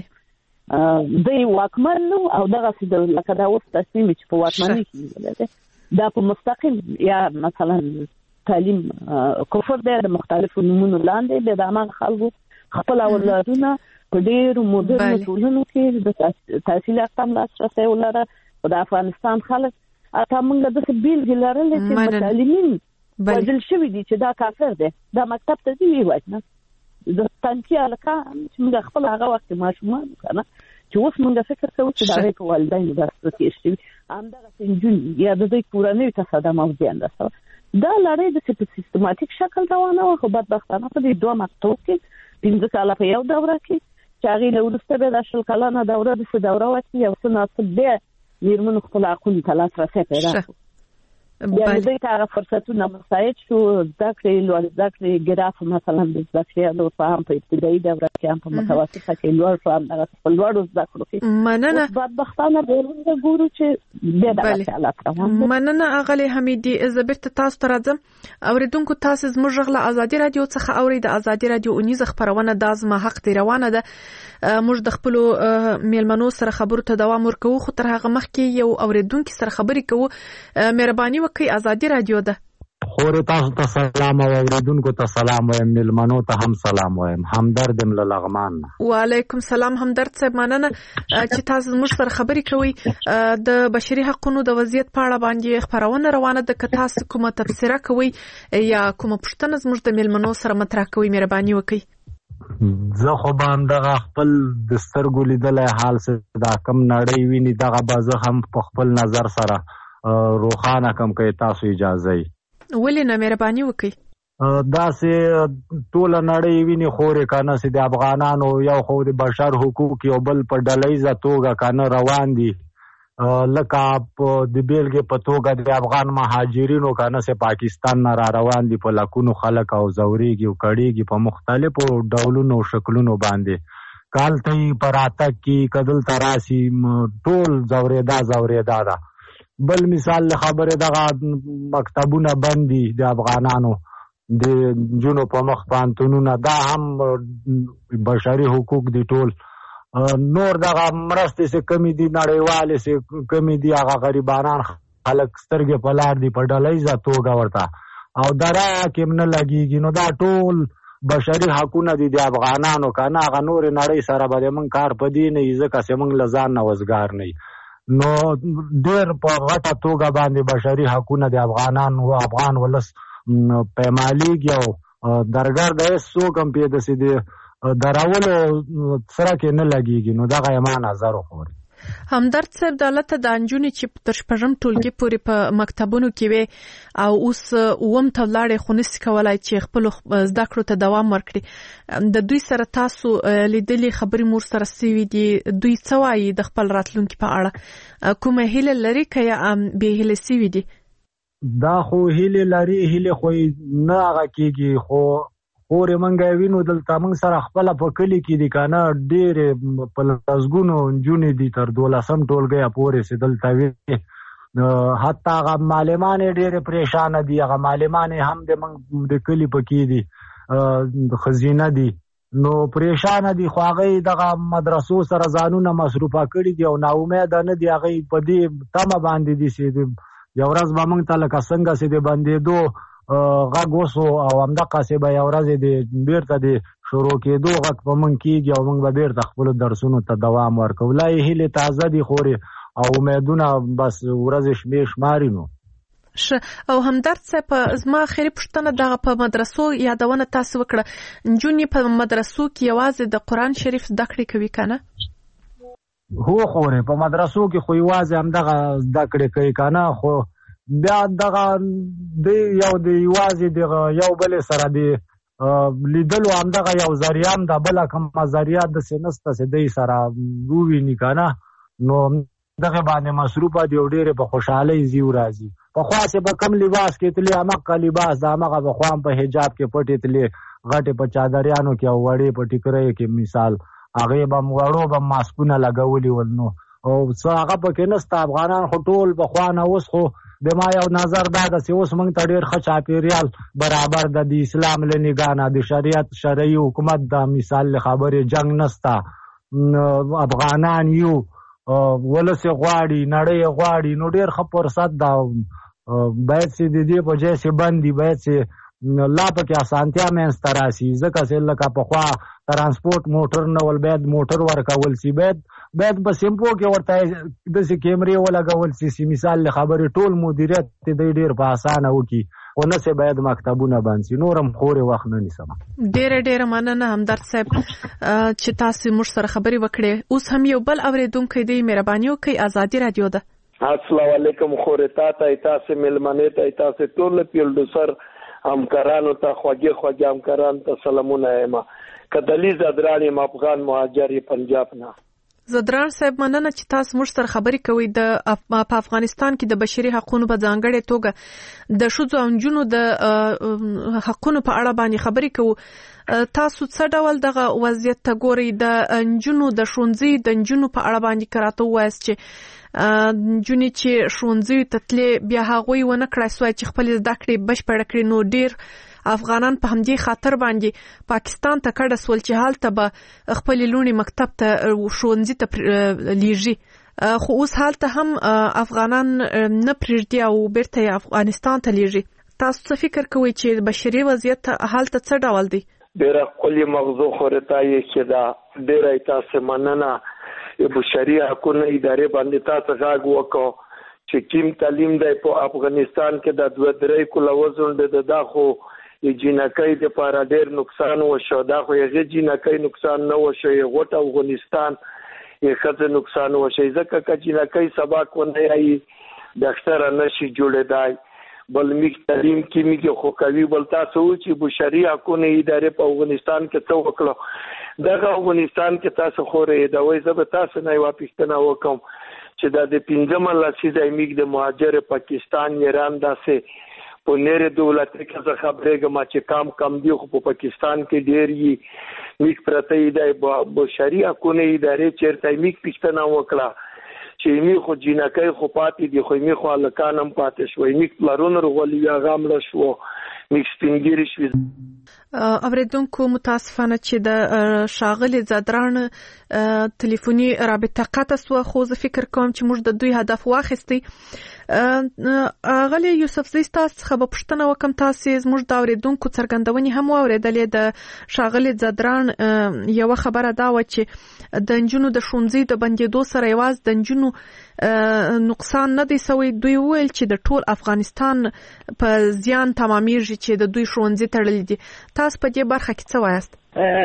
دی واکمن نو او دغسې لکه دا اوس تصمیم چې په واکمنۍ کې نیولی دی دا په مستقیم یا مثلا تعلیم کفر دی د مختلفو نومونو لاندې د هماغه خلکو خپل اولادونه په ډېرو مدرنو ټولنو کې د تحصیل یافته لاسرسی ولره. د افغانستان خلک اته موږ داسې بیلګې لرلې چې متعلمین وژل شوي دي چې دا کافر دی، دا مکتب ته ځي ویې وژنه. د تنکي هلکان چې موږ خپل هغه وخت ماشومان که نه چې اوس موږ فکر کوو چې د هغې په والدینو داسې تېر شوي همدغسې نجونې یا د دوی کورنیو ته صدمه او زیان رسوه. دا لړۍ داسې په سیستماتیک شکل روانه وه، خو بدبختانه په دې 2 مکتوب کې 15 کاله په یو دوره کې چې هغې نه وروسته بیا د 20 کلنه دوره داسې دوره وه چې یو څه ناڅه بیا مېرمنو خپل حقونو ته لاسرسی پیدا کړو. بیا دوی ته هغه فرصتونه مساعد شو، زده کړې لوړ زده کړې ګراف مثلا د زده کړې هم په ابتدایي دوره کې هم په متوسطه کې لوړ شو، همدغسې په لوړو زده کړو کې مننه. بدبختانه ورته ګورو چې بیا دغسې حالات روان دي. مننه اغلې حمیدي. زه بیرته تاسو ته راځم. اورېدونکو تاسو زموږ غږ له ازادي راډیو څخه اورئ. د ازادي راډیو اونیزه خپرونه دا زما حق دی روانه ده. موږ د خپلو میلمنو سره خبرو ته دوام ورکوو، خو تر هغه مخکې یو اورېدونکي سره خبرې کوو. مهرباني وکړئ، ازادي راډیو ده. خورې تاسو ته سلام او اوریدونکو ته سلام وایم، میلمنو ته هم سلام وایم. همدرد یم له لغمان. وعلیکم سلام همدرد صاحب، مننه چې تاسو موږ سره خبرې کوئ. د بشري حقوقو د وضعیت په اړه باندې خبرونه روانه ده. که تاسو کومه تبصره کوئ یا کومه پوښتنه زموږ د میلمنو سره مطرح کوئ، مهرباني وکړئ. زه خو به همدغه خپل د سترګو لیدلی حال چې دا کم نړۍ ویني دغه به زه هم په خپل نظر سره روښانه کم که تاسو اجازه یې. ولې نه، مهرباني وکړئ. داسې ټوله نړۍ ویني خورې که نه چې د افغانانو یو خو د بشر حقوق یو بل په ډلیزه توګه که نه روان دي، لکه د بیلګې په توګه د افغان مهاجرینو که نه چې پاکستان نه را روان دي په لکونو خلک او ځورېږي او کړېږي په مختلفو ډولونو او شکلونو باندې. که هلته یې په راتګ کې که دلته راسي ټول ځورېدا ده. بل مثال له خبرې دغه مکتبونه بند دي د افغانانو د نجونو په مخ پوهنتونونه، دا هم بشري حقوق دي ټول. نور دغه مرستې چې کمې دي نړیوالې چې کمې دي هغه غریبانان خلک سترګې په لار دي په ډلیزه توګه ورته او دره کې هم نه لګېږي. نو دا ټول بشري حقونه دي د افغانانو که نه هغه نورې نړۍ سره به د موږ کار په دې نه وي ځکه چې موږ له ځان نه وزګار نه یو. نو ډېر په غټه توګه باندې بشري حقونه د افغان ولس پیمالیږي او درګر د هېڅ څوک هم پې داسې د درولو سره کې نه لګېږي. نو دغه یې ما نظر وخوري. همدرد صاحب، د هلته د نجونې چې تر 6 ټولګي پورې په مکتبونو کې وې او اوس 9 ته ولاړې خو نسي کولی چې خپلو زده کړو ته دوام ورکړي، د دوی سره تاسو لیدلې خبرې مور سره سوي دي، دوی څه وایي د خپل راتلونکي په اړه؟ کومه هیله لري که یا بې هیلې سوي دي؟ دا خو هیلې لري، هیلې خو نه هغه کېږي، خو خورې موږ یې وینو دلته موږ سره خپله په کلي کې دي که نه ډېرې په لسګونو نجونې دي تر 12 ټولګیه پورې چې دلته وي. حتی هغه معلمانې ډېرې پریشانه دي، هغه معلمانې هم د موږ د کلي پکې دي ښځینه دي، نو پریشانه دي. خو هغوی دغه مدرسو سره ځانونه مصروفه کړي دي او ناامیده نه دي. هغوی په دې تمه باندې دي چې یو ورځ به موږ ته لکه څنګه چې د بندېدو غږ وسو او همدقسې به یو ورځ د بیرته د شروع کېدو غږ په موږ کېږي او موږ به بیرته خپلو درسونو ته دوام ورکوو. لا یې هیلې تازه دي خورې او امیدونه بس ورځې شماري. نو او همدرد صاحب، زما اخري پوښتنه دغه په مدرسو یادونه تاسو وکړه، نجونې په مدرسو کې یوازې د قرآن شریف زده کړې کوي که نه؟ هو خورې په مدرسو کې خو یوازې همدغه زده کړې کوي که نه، خو بیا دغه یوازې یو بلې سره د لیدلو همدغه یو ذریعه هم ده، بله کومه ذریعه داسې نشته چې دی سره وویني که نه، نو دغه باندې مصروفه دي او ډېرې په خوشحالۍ ځي راځي. پخوا چې به کم لباس کې تلې همغه لباس د همغه پخوا هم په حجاب کې پټې تلې، غټې په چادریانو کې او وړې په ټیکریو کې مثال، هغه به وړو به ماسکونه لګولي ول نو او څه هغه پکې نسته افغانان خو ټول بخوانه اوس خو د ما یو نظر دا ده چې اوس موږ ته ډېر ښه چاپېریال برابر ده د اسلام له نګاه نه د شریعت شرعي حکومت د مثال له خبرې جنګ نسته افغانان یو ولس غواړي نړۍ غواړي نو ډېر ښه فرصت ده باید چې د دې په ځای چې بندي باید چې لا پکې اسانتیا منځته راسي ځکه چې لکه پخوا ترانسپورټ موټر نه ول باید موټر ورکول شي باید په سیمپو کې ورته داسې کیمرې ولګول شي مثال له خبرې ټول مدیریت دی ډېر په اسانه وکړي او نه چې باید مکتبونه بند شي نور هم خورې وخت نه نیسم ډېره مننه همدرد صاحب چې تاسو موږ سره خبرې وکړې اوس هم یو بل اورېدونکی دی مهرباني وکړئ ازادي رادیو ده السلام علیکم خورې تاسو ملمنې ته تاسو ټول پروډوسر همکارانو ته خوږه همکارانو ته سلامونه یم کدلی زدرانی افغان مهاجر پنجاب نه زدران صاحب مننه چې تاسو موږ سره خبرې کوي په افغانستان کې د بشري حقوقو په ځانګړې توګه د ښځو او نجونو د حقوقو په اړه باندې خبرې کوو تاسو څه ډول دغه وضعیت ته ګورئ د نجونو د ښوونځي د نجونو په اړه باندې کراته وایست چې نجونې چې ښوونځي ته تلې بیا هغوی ونه کړای سوای چې خپل زده کړې بشپړه کړي نو ډېر افغانان په همدې خاطر باندې پاکستان ته کډه سول چې هلته به خپل لونی مکتب ته ښوونځي ته لیږي خو اوس هلته هم افغانان نه پرېږدي او بیرته افغانستان ته لیږي تاسو څه فکر کوئ چې بشري وضعیت هلته څه ډول دی ډېره ښکلې موضوع خورتای چې دا ډېره تاسو مننه بشري حقوقو ادارې باندې تاسو غاګ وکړو چې کیم تعلیم دی په افغانستان کې د 2-3 کله وزن د داخو جنکۍ د لپاره ډېر نقصان وشو دا خو یې جنکۍ نقصان نه وشو یې غوټ افغانستان یې خځه نقصان وشو ځکه چې جنکۍ سبق ونه یې ډاکټر نشي جوړېدای بل میک تعلیم کې میګه خو کوي بل تاسو چې بشري حقوقو ادارې په افغانستان کې څه وکړو دغه افغانستان کې تاسو خورې دا وایي زه به تاسو نه واپښتنه وکم چې دا د 15 لسیزه میګ د مهاجر پاکستان ایران داسې په نړۍ دولت کې څه خبرېږم چې کم دی خو په پاکستان کې ډېر یې میګ پرته دی بشري حقوقو ادارې چیرته میګ پښتنه وکړه چې می خو جنکۍ خو پاتې دي خو می خو لکانم پاتې شوی می پلارون رغولي یا غامل شو می سپینګری شوی اوریدونکو متاسفانه چې د شاغلي زدران ټلیفوني رابطه قطع شو خو زه فکر کوم چې موږ د دوی هدف واخیستی غلی یوسف زی تاسو څخه پوښتنه وکم تاسو زموږ د اوریدونکو څرګندونې هم واوریدلې د شاغلي زدران یو خبره دا و چې د نجونو د ښوونځي د بندیدو سره یواز د نجونو نقصان نه دی سوی دوی ویل چې د ټول افغانستان په زیان تمامیږي چې د دوی ښوونځي تړلې دي تاسو په دې برخه کې څه وایست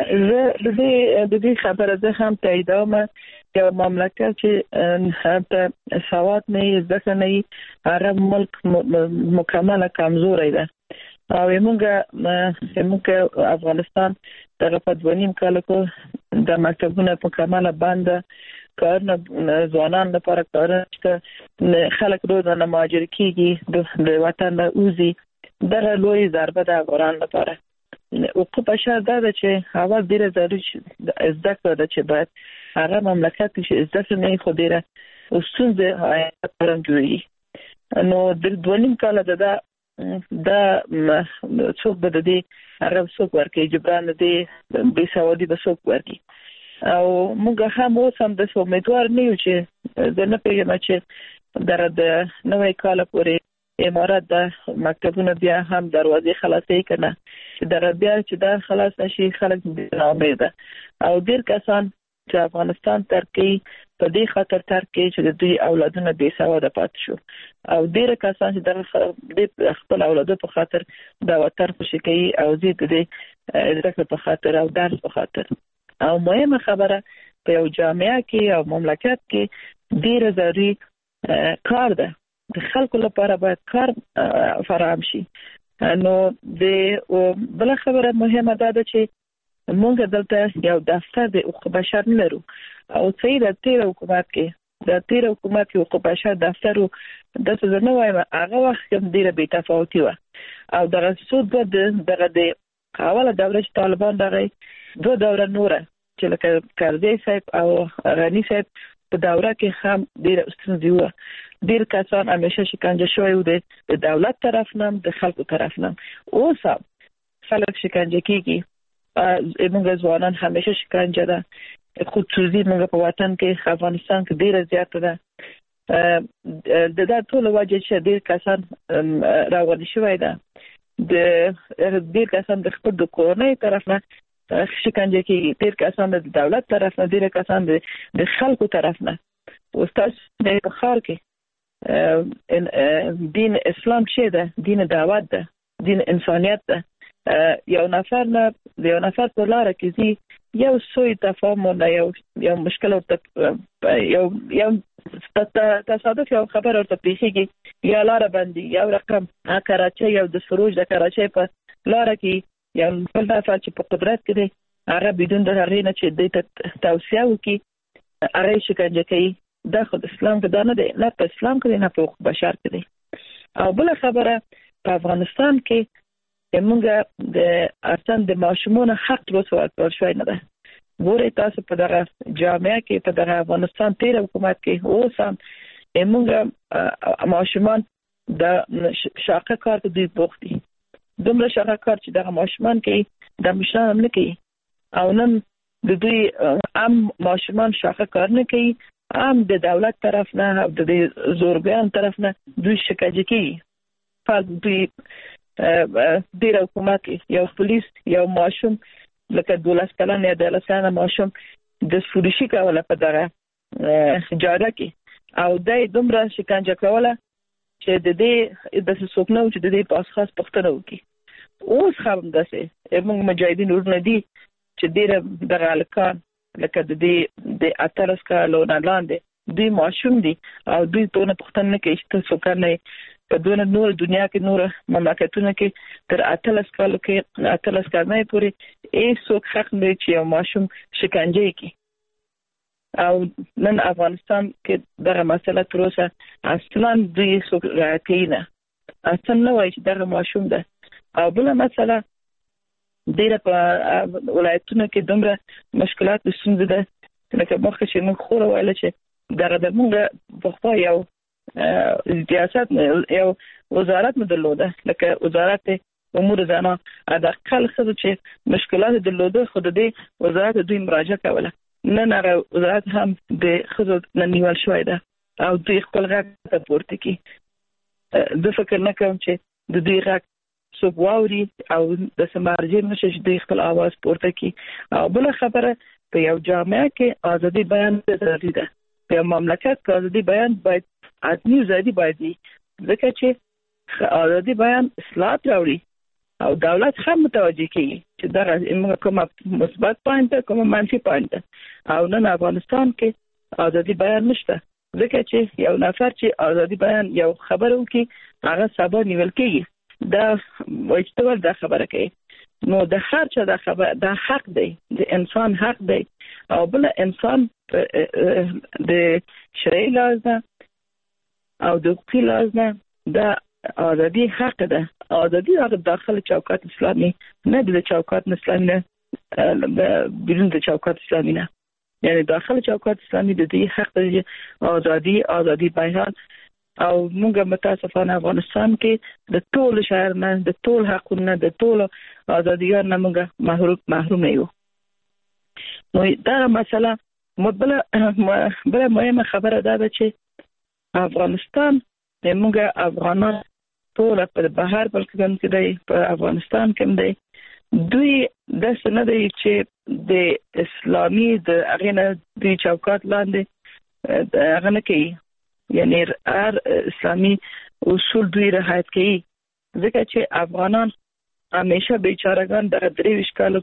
زه د دې خبره زه هم تاییدوم یو مملکت چې په سواد نه ځکه نه عرب ملک مکمل کمزوري ده او موږ افغانستان دغه په 2.5 کال کې د مکتبونو په کماله بند کارونه ځوانان لپاره کارونه خلک روزانه مهاجر کیږي د وطن له اوزي دغه لوی ضربه ده افغان لپاره او په بشر دا چې اول ډیره ضروري زده کړه چې باید هغه مملکت چې زده نه خو ډیره ستونزه پرم جوړي نو د 2.5 کال دا څوک به د عرب څوک ورکي جبران دي به سعودي به څوک ورکي او موږ هم اوس هم د امیدوار نه یو چې د نه پیژنه چې د نوې کال پورې امارات د مکتبونو بیا هم دروازې خلاصې کړه چې بیا چې دا خلاص نشي خلک امید او ډیر کسان چې افغانستان ترکي په دې خاطر ترکي چې د دوی اولادونه بې سواده پاتې شو او ډیر کسان چې د خپل اولادو په خاطر د وطن خوشي کوي او زه د دې ذکر په خاطر او درس په خاطر او مهمه خبره په یو جامعه کې او مملکت کې ډیر ضروري کار ده د خلکو لپاره باید کار فراهم شي نو د بل خبره مهمه ده چې موږ دلته یو دفتر د حقوق بشر نه لرو او چې د تیر حکومت کې حقوق بشر دفتر د څه نه وایم هغه وخت کې ډیره بې تفاوتي و او دغه څو دغه د اوله دوره چې طالبان دغه دوه دوره نوره چې لکه کاردی صاحب او غنی صاحب په دوره کې هم ډېر ستونزې و. ډېر کسان همیشه شکنجه شوی و د دولت طرف نه د خلکو طرف نه. اوس هم خلک شکنجه کیږي. موږ ځوانان همیشه شکنجه ده. خودسوزي موږ په وطن کې افغانستان کې ډېره زیاته ده. د دا ټول وجه چې ډېر کسان راغلي شوی ده. د ډېر کسان د خپل د کورنۍ طرف نه شکنجه کیږي. ډېر کسان د دولت طرف نه، ډېر کسان د خلکو طرف نه. اوس تاسو په خار کې دین اسلام څه ده؟ دین دعوت ده، دین انسانیت ده. یو نفر په لار کې زی یو سوی تفاهم نه یو مشکل یو تصادف یو خبر ورته پیښیږي، یا لار باندې یو رقم کراچۍ یو د سروج د کراچۍ په لار کې یو بل نفر چې په قدرت کې دی هغه بدون د هغې نه چې د توصیه وکړي هغه شکنجه کوي. دا خو د اسلام کې دا نه دی، نه په اسلام کې دی نه په حقوق بشر کې دی. او بل خبره په افغانستان کې موږ د اصلا د ماشومانو حق ورکړل شوی نه ده. ګورئ تاسو په دغه جامعه کې په دغه افغانستان تیر حکومت کې اوس هم موږ ماشومان د شاقه کار ته دوی بوخت دي. دومره شاقه کار چې دغه ماشومان کوي د مشران هم نه کوي. او نن د دوی عام ماشومان شاقه کار نه کوي، عام د دولت طرف نه او د زورګیان طرف نه دوی شکنجه کوي. دوی ډېر حکومت یو پولیس یو ماشوم لکه 12 کلن یا 13 کلن ماشوم د سورشي کوله په دغه جاده کې او دای دومره شکنجه کوله چې د دې د څوک نه چې د دې په اساس پښتنه وکي. اوس هم داسې موږ مجاهدین ورنه دي چې ډېر دغه الکان لکه د دې د 18 کالو نه لاندې دوی ماشوم دي او دوی ته نه پښتنه نه کوي چې څوک نه په دونه نور دنیا کې نور مملکتونو کې تر 18 کالو کې 18 کالو پورې هیڅوک حق نه چې یو ماشوم شکنجه کوي. او نن افغانستان کې دغه مسله تر اوسه اصلا دوی څوک راکې نه اصلا نه وایي چې دغه ماشوم ده. او بل مسله ډیره په ولایتونو کې دومره مشکلات ستونزې ده لکه مخکې چې موږ خو وایل چې دغه د موږ په خوا یو سیاست یو وزارت مدلوده لکه وزارت امور زنان ادقل خو چې مشکلات دلوده خود دې وزارت دوی مراجعه کوله. نن هغه وزارت هم د خزو نیول شوی ده او دوی خپل غږ ته پورته کی. د فکر نه کوم چې د دوی غږ څوک واوري او د سمارجې نشي چې دوی خپل आवाज پورته کی. او بل خبره په یو جامعه کې ازادي بیان ضروري ده. په مملکت کې ازادي بیان باید اتنی ازادي باید وي ځکه چې ازادي بیان اصلاحات راوړي او دولت هم متوجه کیږي چې دا کومه مثبت پوینټ ده کومه منفي پوینټ ده. او نن افغانستان کې ازادي بیان نشته ځکه چې یو نفر چې ازادي بیان یو خبره وکي هغه سبا نیول کیږي. دا وایي دا خبره کوي نو د هر چا دا خبره دا حق دی، د انسان حق دی. او بل انسان د شرعي لحاظ نه او د حقوقي لحاظ نه دا آزادی حق ده. آزادی هغه داخل چوکات اسلامی نه د چوکات اسلامی نه بیرون د چوکات اسلامی نه، یعنی داخل چوکات اسلامی د دې حق ده آزادی بیان. او موږ متاسفانه افغانستان کې د ټول شهر نه د ټول حقونه د ټول آزادیان نه موږ محروم یو. نو دا مسله بل مهمه خبره ده چې افغانستان موږ افغانان ټول په بهر بلکې کې دی په افغانستان کې دی. دوی د سند چې د اسلامي د اغینه د چوکات لاندې هغه نه کوي، یعنی هر اسلامي اصول دوی رعایت کوي ځکه چې افغانان همیشه بیچارهګان د 23 کالو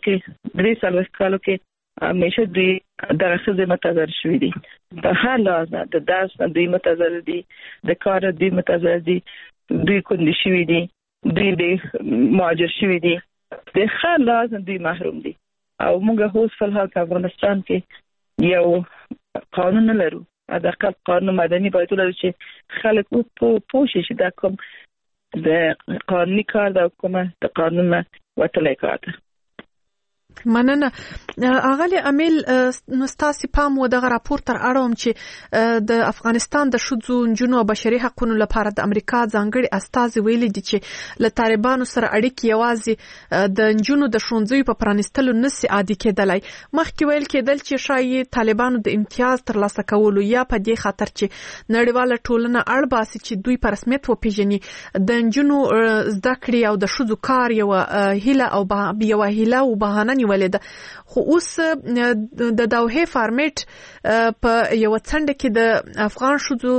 کې همیشه دوی د خزه متضرر شوي دي. په هر لحاظ د درس دوی متضرر دي، د کار دوی متضرر دي، دوی کندي شوي دي، دوی د مهاجر شوي دي، د هر لحاظ دوی محروم دي. او موږ اوس په حال افغانستان کې یو قانون لرو، ادقل قانون مدني باید ولرو چې خلک پوه شي چې دا کوم د قانوني کار دا کومه د قانون وتلې کار ده. مننه. اغلی امیل نو ستاسو پام و دغه راپور تر اړوم چې د افغانستان د شذو نجونو او بشري حقوقو لپاره د امریکا ځانګړي استازي ویلي دي چې له طالبانو سره اړیکې یوازې د نجونو د ښوونځیو په پرانیستلو نسي عادي کېدلای. مخکې ویل کېدل چې شایي طالبانو د امتیاز ترلاسه کولو یا په دې خاطر چې نړیواله ټولنه اړ باسي چې دوی په رسمیت وپیژني د نجونو زده کړې او د شذو کار یو هیله او یو هیله او بهانه نیولې ده. خو اوس د دوحه فارمیټ په یو څنډه کې د افغان شذو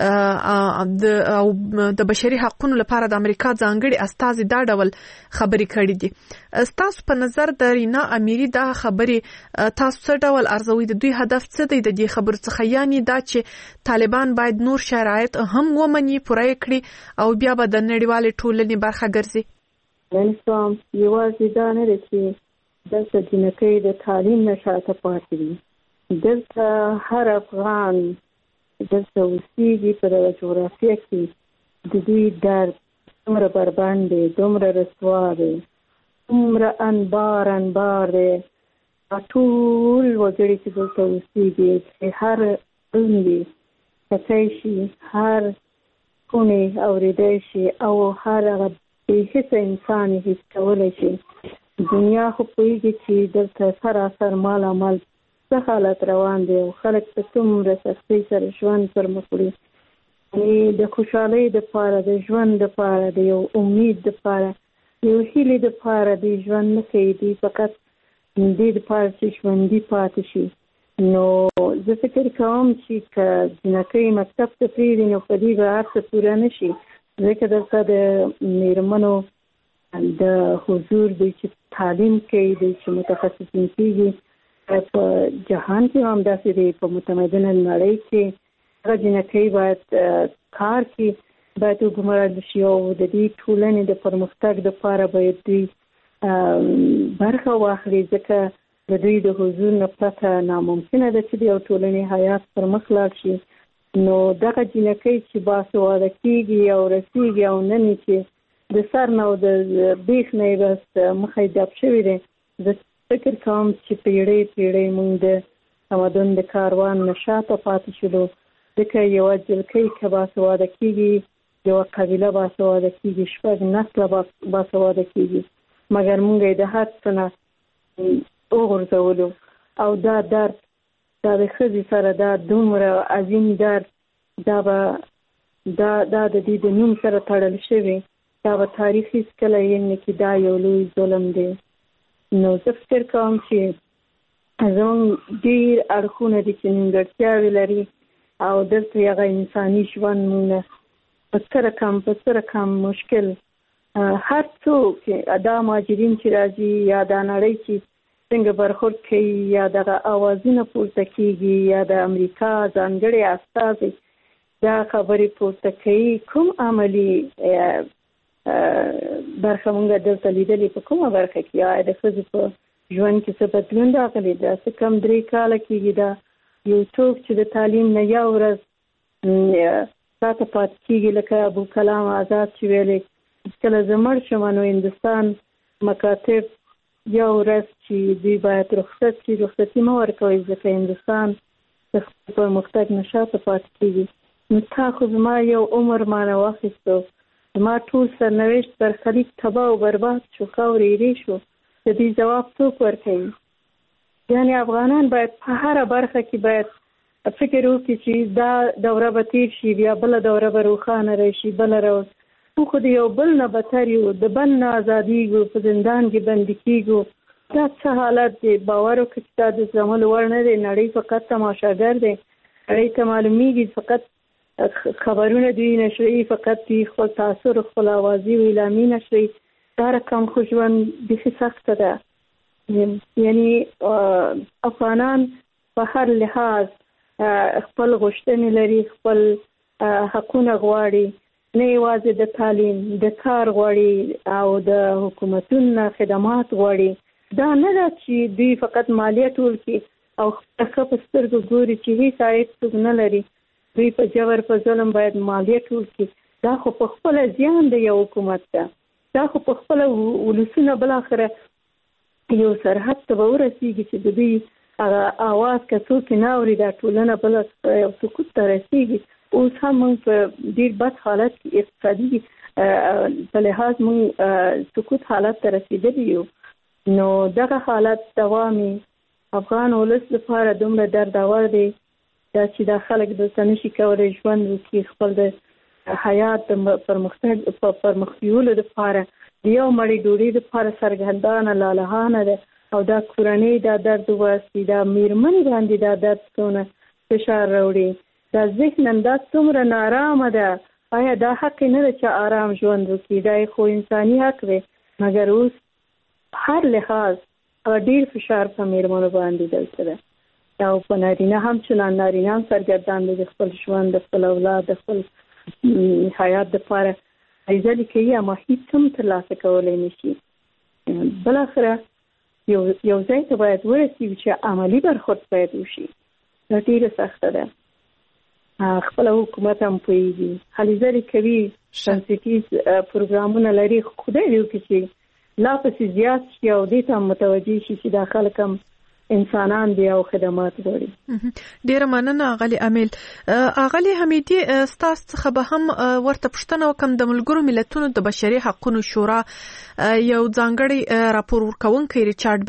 او د بشري حقوقو لپاره د امریکا ځانګړي استازي دا ډول خبرې کړې دي. تاسو په نظر د رینا امیری دا خبرې تاسو څه ډول ارزوي؟ د دوی هدف څه دی د دې خبرو څخه؟ یعنی دا چې طالبان باید نور شرایط هم ومني، پوره کړي او بیا به د نړیوالې ټولنې برخه ګرځي. اسلام یوازې دا نه دی چې دلته جنکۍ د تعلیم نه شاته پاتې دي. دلته هر افغان دلته اوسېږي په دغه جغرافیه کې د دوی درد دومره بربند دی، دومره رسوا دی، دومره انبار دی. ټول وګړي چې دلته اوسېږي چې هر اوندي کتی شي، هر کونې اورېدی شي او هر هغه بېحسه انسان یې هېڅ کولی شي. دنیا خو پوهېږي چې دلته سراسر مالامال څه حالت روان دی او خلک په څومره سختۍ سره ژوند پر مخ وړي. یعنې د خوشحالۍ دپاره، د ژوند دپاره، د یو امید دپاره، یو هیلې دپاره دوی ژوند نه کوي. دوی فقط دې دپاره چې ژوندي پاتې شي. نو زه فکر کوم چې که جنکۍ مکتب ته پرېږدي نو په دې به هر څه پوره نه شي، ځکه دلته د مېرمنو د حضور دوی چې تعلیم کوي، دوی چې متخصصین کېږي په جهان کې هم داسې دی. په متمدنه نړۍ کې هغه جنکۍ باید کار کوي، باید وګمارل شي او د دې ټولنې د پرمختګ دپاره باید دوی برخه واخلي، ځکه د دوی د حضور نه پرته ناممکنه ده چې د یو ټولنې حیات پر مخ لاړ شي. نو دغه جنکۍ چې باسواده کېږي او رسېږي او نن چې د سر نه او د بیخ نه یې بس مخه یې ډب شوي دی، زه فکر کوم چې پیړۍ موږ د تمدن د کاروان نه شاته پاتې شولو. ځکه یوه جلکۍ که باسواده کېږي، یوه قبیله باسواده کېږي، 6 نسله باسواده کېږي، مګر موږ یې د هر څه نه وغورځولو. او دا درد، دا د ښځې سره دا دومره عظیم درد، دا د دې د نوم سره تړل شوی، دا به تاریخ هېڅکله یې نه کې. دا یو لوی ظلم دی. نو زه فکر کوم چې زموږ ډېر اړخونه دي چې نیمګړتیاوې لري او دلته هغه انساني ژوند موږ په څه رقم مشکل. هر څوک دا مهاجرین چې راځي یا دا نړۍ چې څنګه برخورد کوي یا دغه اوازونه پورته کېږي یا د امریکا ځانګړي استازي دا خبرې پورته کوي، کوم عملي برخه مونږ دلته لیدلې په کومه برخه کې؟ یا د ښځو په ژوند کې څه بدلون راغلی ده؟ څه کم 3 کاله کېږي دا یو څوک چې د تعلیم نه یو ورځ شاته پاتې کېږي، لکه ابوکلام آزاد چې ویلې کله زه مړ شم نو هندوستان مکاتب یو ورځ چې دوی باید رخصت شي، رخصتي مه ورکوئ ځکه هندوستان د خپل پرمختګ نه شاته پاتې کېږي. نو تا خو زما یو عمر مانه واخیستو، زما ټول سرنوشت برخلیک تباه و برباد شو، خاورې ایرې شو. د دې جواب څوک ورکوي؟ یعنې افغانان باید په هره برخه کې باید فکر وکړي چې دا دوره به تیر شي، بیا بله دوره به روښانه راشي، بله روز موږ خو د یو بل نه بدتر یو، د بل نه ازادېږو، په زندان کې بندي کېږو. دا څه حالت دی؟ باور وکړه چې دا د زغملو وړ نه دی. نړۍ فقط تماشاګر دی، نړۍ ته معلومیږي فقط خبرونه دوی نشري، فقط دوی خپل تاثر، خپل اوازې او اعلامي نشري. دا رقم خو ژوند بیخي سخته ده. یعنی افغانان په هر لحاظ خپل غوښتنې لري، خپل حقونه غواړي، نه یوازې د تعلیم، د کار غواړي او د حکومتونو خدمات غواړي. دا نه ده چې دوی فقط مالیه ټول کړي او ښه په سترګو ګوري چې هیڅ عاید څوک نه لري، دوی په جبر په ظلم باید مالیه ټول کړي. دا خو په خپله زیان د یو حکومت ده، دا خو په خپله ولسونه بالاخره یو سرحد ته به ورسیږي چې د دوی هغه اواز که څوک نه اوري دا ټولنه بل یو سکوت ته رسیږي. اوس هم موږ په ډیر بد حالت کې اقتصادي په لحاظ موږ سکوت حالت ته رسیدلی یو. نو دغه حالت دوامي افغان ولس لپاره دومره دردور دی دا چې دا خلک دلته نشي کولی ژوند وکړي، خپل د حیات د پرمختیولو لپاره د یو مړۍ ډوډۍ لپاره څرګندانه لالهانه ده او دا کورنۍ دا درد وباسي، دا میرمنې باندې دا درد څونه فشار راوړي، دا ذهناً دا څومره نارامه ده. آیا دا حق نه ده چې آرام ژوند وکړي؟ دا خو انساني حق دی، مګر اوس هر لحاظ ډیر فشار په میرمنو باندې دلته ده او په نارینه هم چنان نارینه هم سرګردان دي د خپل ژوند، د خپل اولاد، د خپل حیات دپاره عزلې کوي اما هیڅ هم ترلاسه کولی نشي. بالاخره یو ځای ته باید ورسیږي چې عملي برخورد باید وشي. دا ډیره سخته ده. خپل حکومت هم پوهیږي، هلې ځلې کوي، بنسټیز پروګرامونه لري، خدای دې وکړي چې لا پسې زیات شي او دې ته متوجه شي چې دا خلک هم انسانان دی او خدمات غواړي. ډیره مننه اغلی امیل. اغلی حمیدی ستاسو څخه به هم ورته پوښتنه وکم د ملګرو ملتونو د بشري حقوقو شورا یو ځانګړی راپور ورکونکی ریچارډ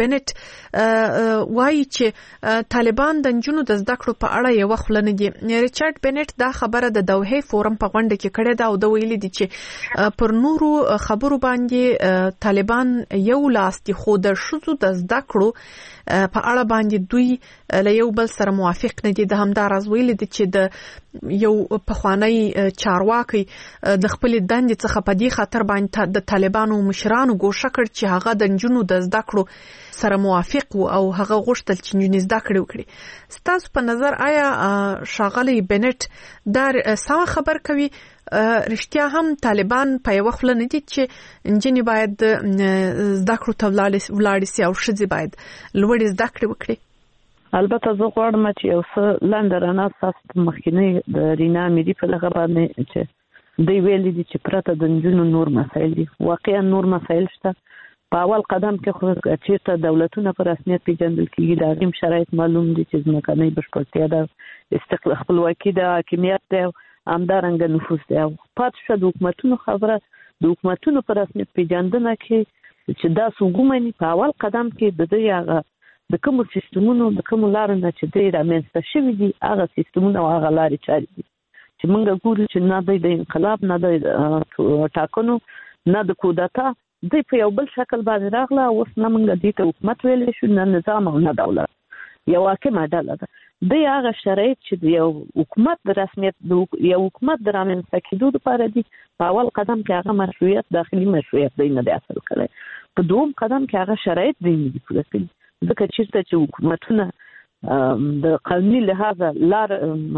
بنټ وایي چې طالبان د نجونو د زده کړو په اړه یو خلنه دي. ریچارډ بنټ دا خبره د دوحه فورم په غونډه کې کړې ده او د ویلي دي چې پر نورو خبرو باندې طالبان یو لاس دي، خو د شذو د زده کړو په اړه باندې دوی له یو بل سره موافق نه دي. د همدارز ویلي دي چې د یو پخوانی چارواکي د خپل دندې څخه په دې خاطر باندې د طالبانو مشرانو ګوښه کړ چې هغه د نجونو د زده کړو سره موافق وو او هغه غوښتل چې نجونې زده کړې وکړي. ستاسو په نظر آیا ښاغلی بنټ دا سم خبر کوي؟ رښتیا هم طالبان په یو خپل نه دي چې نجونې باید زده کړو ته ولاړې سي او ښځې باید لوړې زده کړې وکړي؟ البته زه غواړم چې یو څه لاندې رڼا ستاسو مخکینی د رینا امیدي په لغه باندې چې دوی ویلي دي چې پرته د نجونو نور مسایل دي. واقعا نور مسایل شته. په اول قدم کې خو چېرته دولتونه په رسمیت پیژندل کېږي، د هغې شرایط معلوم دي چې ځمکنۍ بشپړتیا ده، خپلواکي ده، حاکمیت ده، همدارنګه نفوذ دی. او پاتې شوه د حکومتونو خبره. د حکومتونو په رسمیت پیژندنه کې چې دا وګومني په اول قدم کې د دوی هغه د کومو سیستمونو د کومو لارو نه چې دوی رامنځته شوي دي هغه سیستمونه او هغه لارې چارې دي چې موږ ګورو چې نه دوی د انقلاب، نه د ټاکنو، نه د کودتا، دوی په یو بل شکل باندې راغله. اوس نه موږ دې ته حکومت ویلی شو، نه نظام او نه دولت، یو حاکمه ډله ده. دوی هغه شرایط چې د یو حکومت د رسمیت یو حکومت د رامنځته کېدو لپاره دي، په اول قدم کې هغه مشروعیت، داخلي مشروعیت دوی نه دی حاصل کړی. په دوم قدم کې هغه شرایط دوی نه دي پوره کړي. ځکه چېرته چې حکومتونه د قانوني لحاظه لار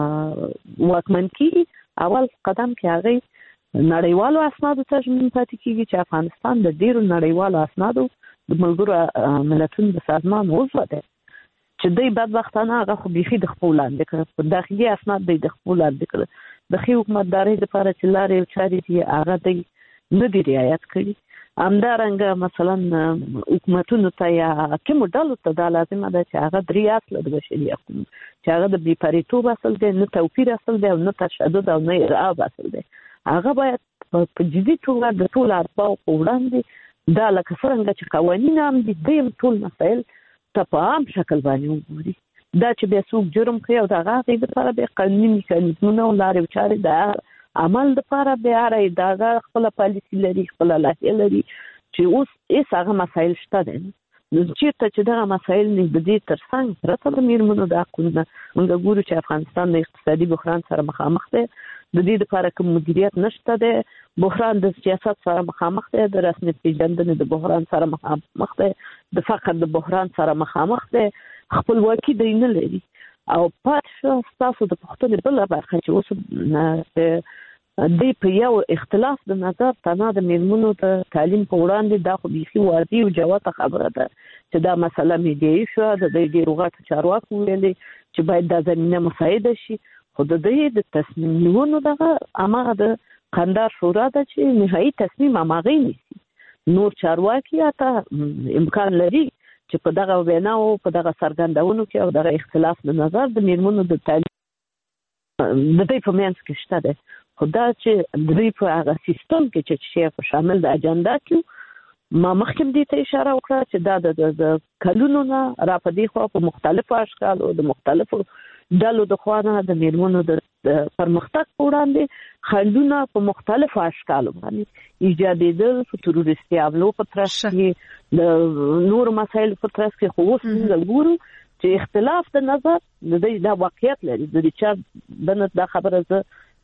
واکمن کېږي، اول قدم کې هغه نړیوالو اسنادو ته ژمن پاتې کېږي چې افغانستان د ډېرو نړیوالو اسنادو د ملګرو ملتونو د سازمان عضو دی، چې دوی بدبختانه هغه خو بیخي د خپل لاندې کړ. په داخلي اسناد دوی د خپل لاندې کړ. د ښې حکومتدارۍ لپاره چې لارې او چارې دي هغه دوی نه دي رعایت کړي. همدارنګه مثلا حکومتونو ته یا کومو ډلو ته دا لازمه ده چې هغه درې اصله د بشري حقوقو چې هغه د بېپریتوب اصل دی، نه توپیر اصل دی، او نه تشدد او نه ارهاب اصل دی. هغه باید په جدي توګه د ټولو اتباعو په وړاندې دا لکه څرنګه چې قوانین هم دي، دوی هم ټول مسایل ته په عام شکل باندې وګوري. دا چې بیا څوک جرم کوي او د هغې دپاره بیا قانوني میکانیزمونه او لارې او چارې د عمل دپاره بیا هره اداره خپله پالیسي لري، خپله لایحه لري، چې اوس هېڅ هغه مسایل شته دی. نو چېرته چې دغه مسایل د دې تر څنګ پرته د میرمنو د حقونو نه موږ ګورو چې افغانستان د اقتصادي بحران سره مخامخ دی. د دې لپاره کوم مدیریت نشته دی. بحران د سیاست سره مخامخ دی، د رسمیت پیژندنې د بحران سره مخامخ دی، د فقر د بحران سره مخامخ دی، خپلواکي دوی نه لري. او پاتې شوه ستاسو د پوښتنې بله برخه چې اوس دوی په یو اختلاف د نظر تنها د میرمنو د تعلیم په وړاندې دا خو بیخي واضح او جوته خبره ده چې دا مسله میډیایي شوه. د دوی ډېرو غټو چارواکو ویلې چې باید دا زمینه مساعده شي، خو د دوی د تصمیم نیونو دغه هماغه د قندار شورا ده چې نهایي تصمیم هماغې نیسي. نور چارواکي حتی امکان لري چې په دغه ویناو په دغه څرګندونو کې او دغه اختلاف د نظر د میرمنو د تعلیم د دې په منځ کې شته ده. خو دا چې د دې په هغه سیستم کې چې شی په شامل د اجنډا کې ما مخکې دې ته اشاره وکړه چې دا د کلونو نه را په دې خو په مختلفو اشکالو د مختلفو ډلو د خوانه د میرمنو د پرمختګ په وړاندې خنډونه په مختلفو اشکالو باندې ایجادېدل، په تروریستي حملو په ترڅ کې د نور مسایل په ترڅ کې خو اوس موږ ګورو چې اختلاف د نظر د دې دا واقعیت لري. د ریچارډ بنت دا خبره زه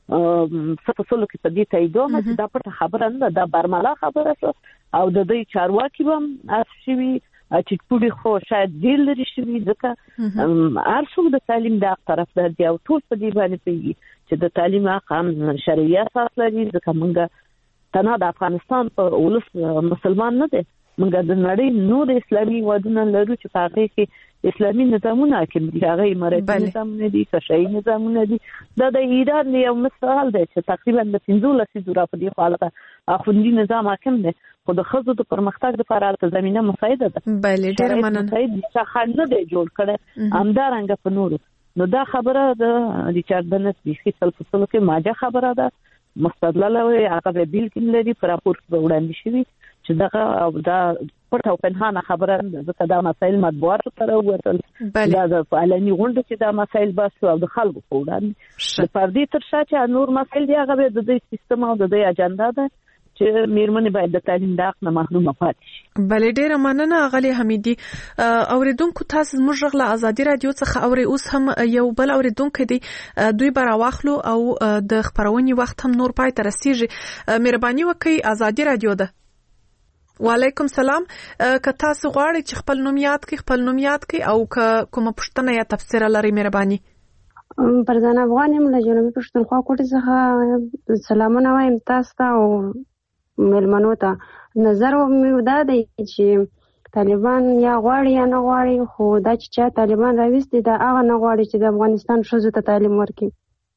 سپسلو کې په دې تاییدوم چې دا پټه خبره نه ده، دا برملا خبره ده او د دې چارواکي هم شوي چې ټولې خو شاید ډېر لري شوي ځکه هر څوک د تعلیم د حق طرفدار دي او ټول په دې باندې پوهېږي چې د تعلیم حق هم شرعي اساس لري. ځکه موږ تنها د افغانستان په ولس مسلمان نه دی، موږ د نړۍ نور اسلامي هېوادونه لرو چې په هغې کې اسلامي نظامونه حاکم دي، هغه اماراتي نظامونه دي، کشایي نظامونه دي. دا د ایران یو مثال دی چې تقریبا د 15 لسیزو را په دې خوا هلته اخوندي نظام حاکم دی، خو د ښځو د پرمختګ لپاره هلته زمینه مساعده ده. بلې ډېره مننه. هېچا خنډ نه دی جوړ کړی. همدارنګه په نورو نو دا خبره د ریچارډ بنت بیخي سل په سلو کې ماجه خبره ده، مستدلله وي، هغه به بیلګې لري، په راپور کې به وړاندې شوي چې دغه دا پټ او پنهانه خبره ده. ځکه دا مسایل مطبوعاتو ته راووتل، دا د علني غونډو کې دا مسایل بحث او د خلکو په وړاندې د پردې تر شا چې نور مسایل دي هغه به د دې سیستم او د دې اجنډا ده چې میرمنې باید د تعلیم د حق نه محرومه پاتې شي. بلې ډېره مننه اغلې حمیدي. اوریدونکو تاسو زموږ غږ له ازادي رادیو څخه اوري. اوس هم یو بل اوریدونکو دی، دوی به راواخلو او د خبرونې وخت هم نور پای ته رسیږي. مهرباني وکړئ، ازادي رادیو ده. وعلیکم سلام. که تاسو غواړئ چې خپل نوم یاد کړئ او که کومه پوښتنه یا تفسیر لرئ مهرباني. فرزانه افغان یم له جنوبي پښتونخوا کوټې څخه. سلامونه وایم تاسو ته او مېلمنو ته. نظر مې دا دی چې طالبان یا غواړي یا نه غواړي، خو دا چې چا طالبان راوستي دا هغه نه غواړي چې د افغانستان ښځو ته تعلیم ورکړي.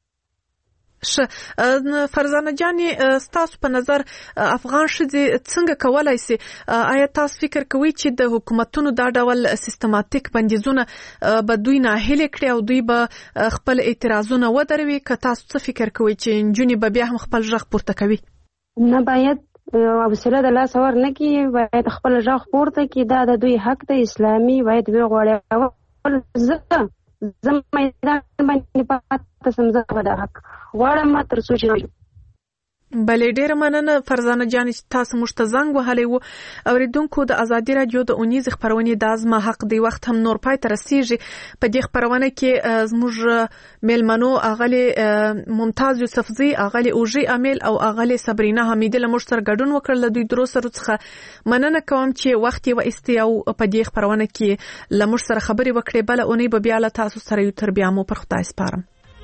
فرزانه جانې، ستاسو په نظر افغان ښځې څنګه کولای سي؟ آیا تاسو فکر کوئ چې د حکومتونو دا ډول سیستماتیک بندیزونه به دوی ناهیلې کړي او دوی به خپل اعتراضونه ودروي؟ که تاسو څه فکر کوئ چې نجونې به بیا هم خپل غږ پورته کوي؟ نه باید حوصله د لاس ور نه کړي، باید خپل غږ پورته کړي. دا د دوی حق دی اسلامي، باید وغواړي. زه میدان باندې پاتې سم، زه به دا حق غواړم تر څو چې. بلې ډېره مننه فرزانه جانې چې تاسو موږ ته زنګ وهلی و. اوریدونکو د ازادي رادیو د اونیزې خپرونې دا زما حق دی وخت هم نور پای ته رسیږي. په دې خپرونه کې زموږ میلمنو اغلې ممتاز یوسفزي، اغلې اوژي امیل او اغلې صبرینا حمیدي له موږ سره ګډون وکړل. له دوی درو سرو څخه مننه کوم چې وخت یې وایستي او په دې خپرونه کې له موږ سره خبرې وکړې. بله اونۍ به بیا له تاسو سره یو، تر بیا مو پر خدای سپارم.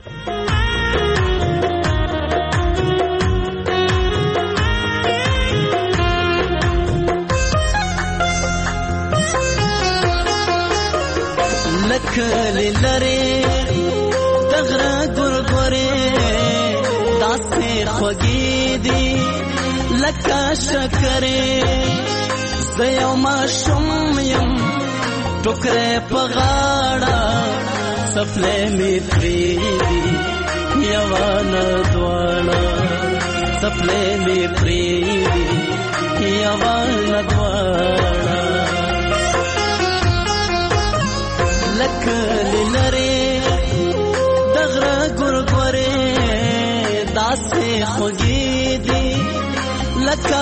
لکلی لري دغره ګورګورې داسې خوږې دي لکه شکرې. زه یو ماشوم یم ټوکرې په غاړه، څپلۍ مې پرېږدي یوه نه دواړه، څپلۍ مې پرېږدي یوه نه دواړه. لکلی لري دغره ګورګورې داسې خوږې دي لکه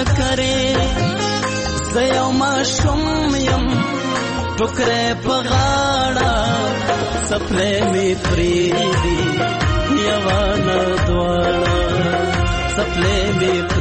شکرې. زه یو ماشوم یم ټوکرې په غاړه، څپلۍ مې پرېږدي یوه نه دواړه، څپلۍ مې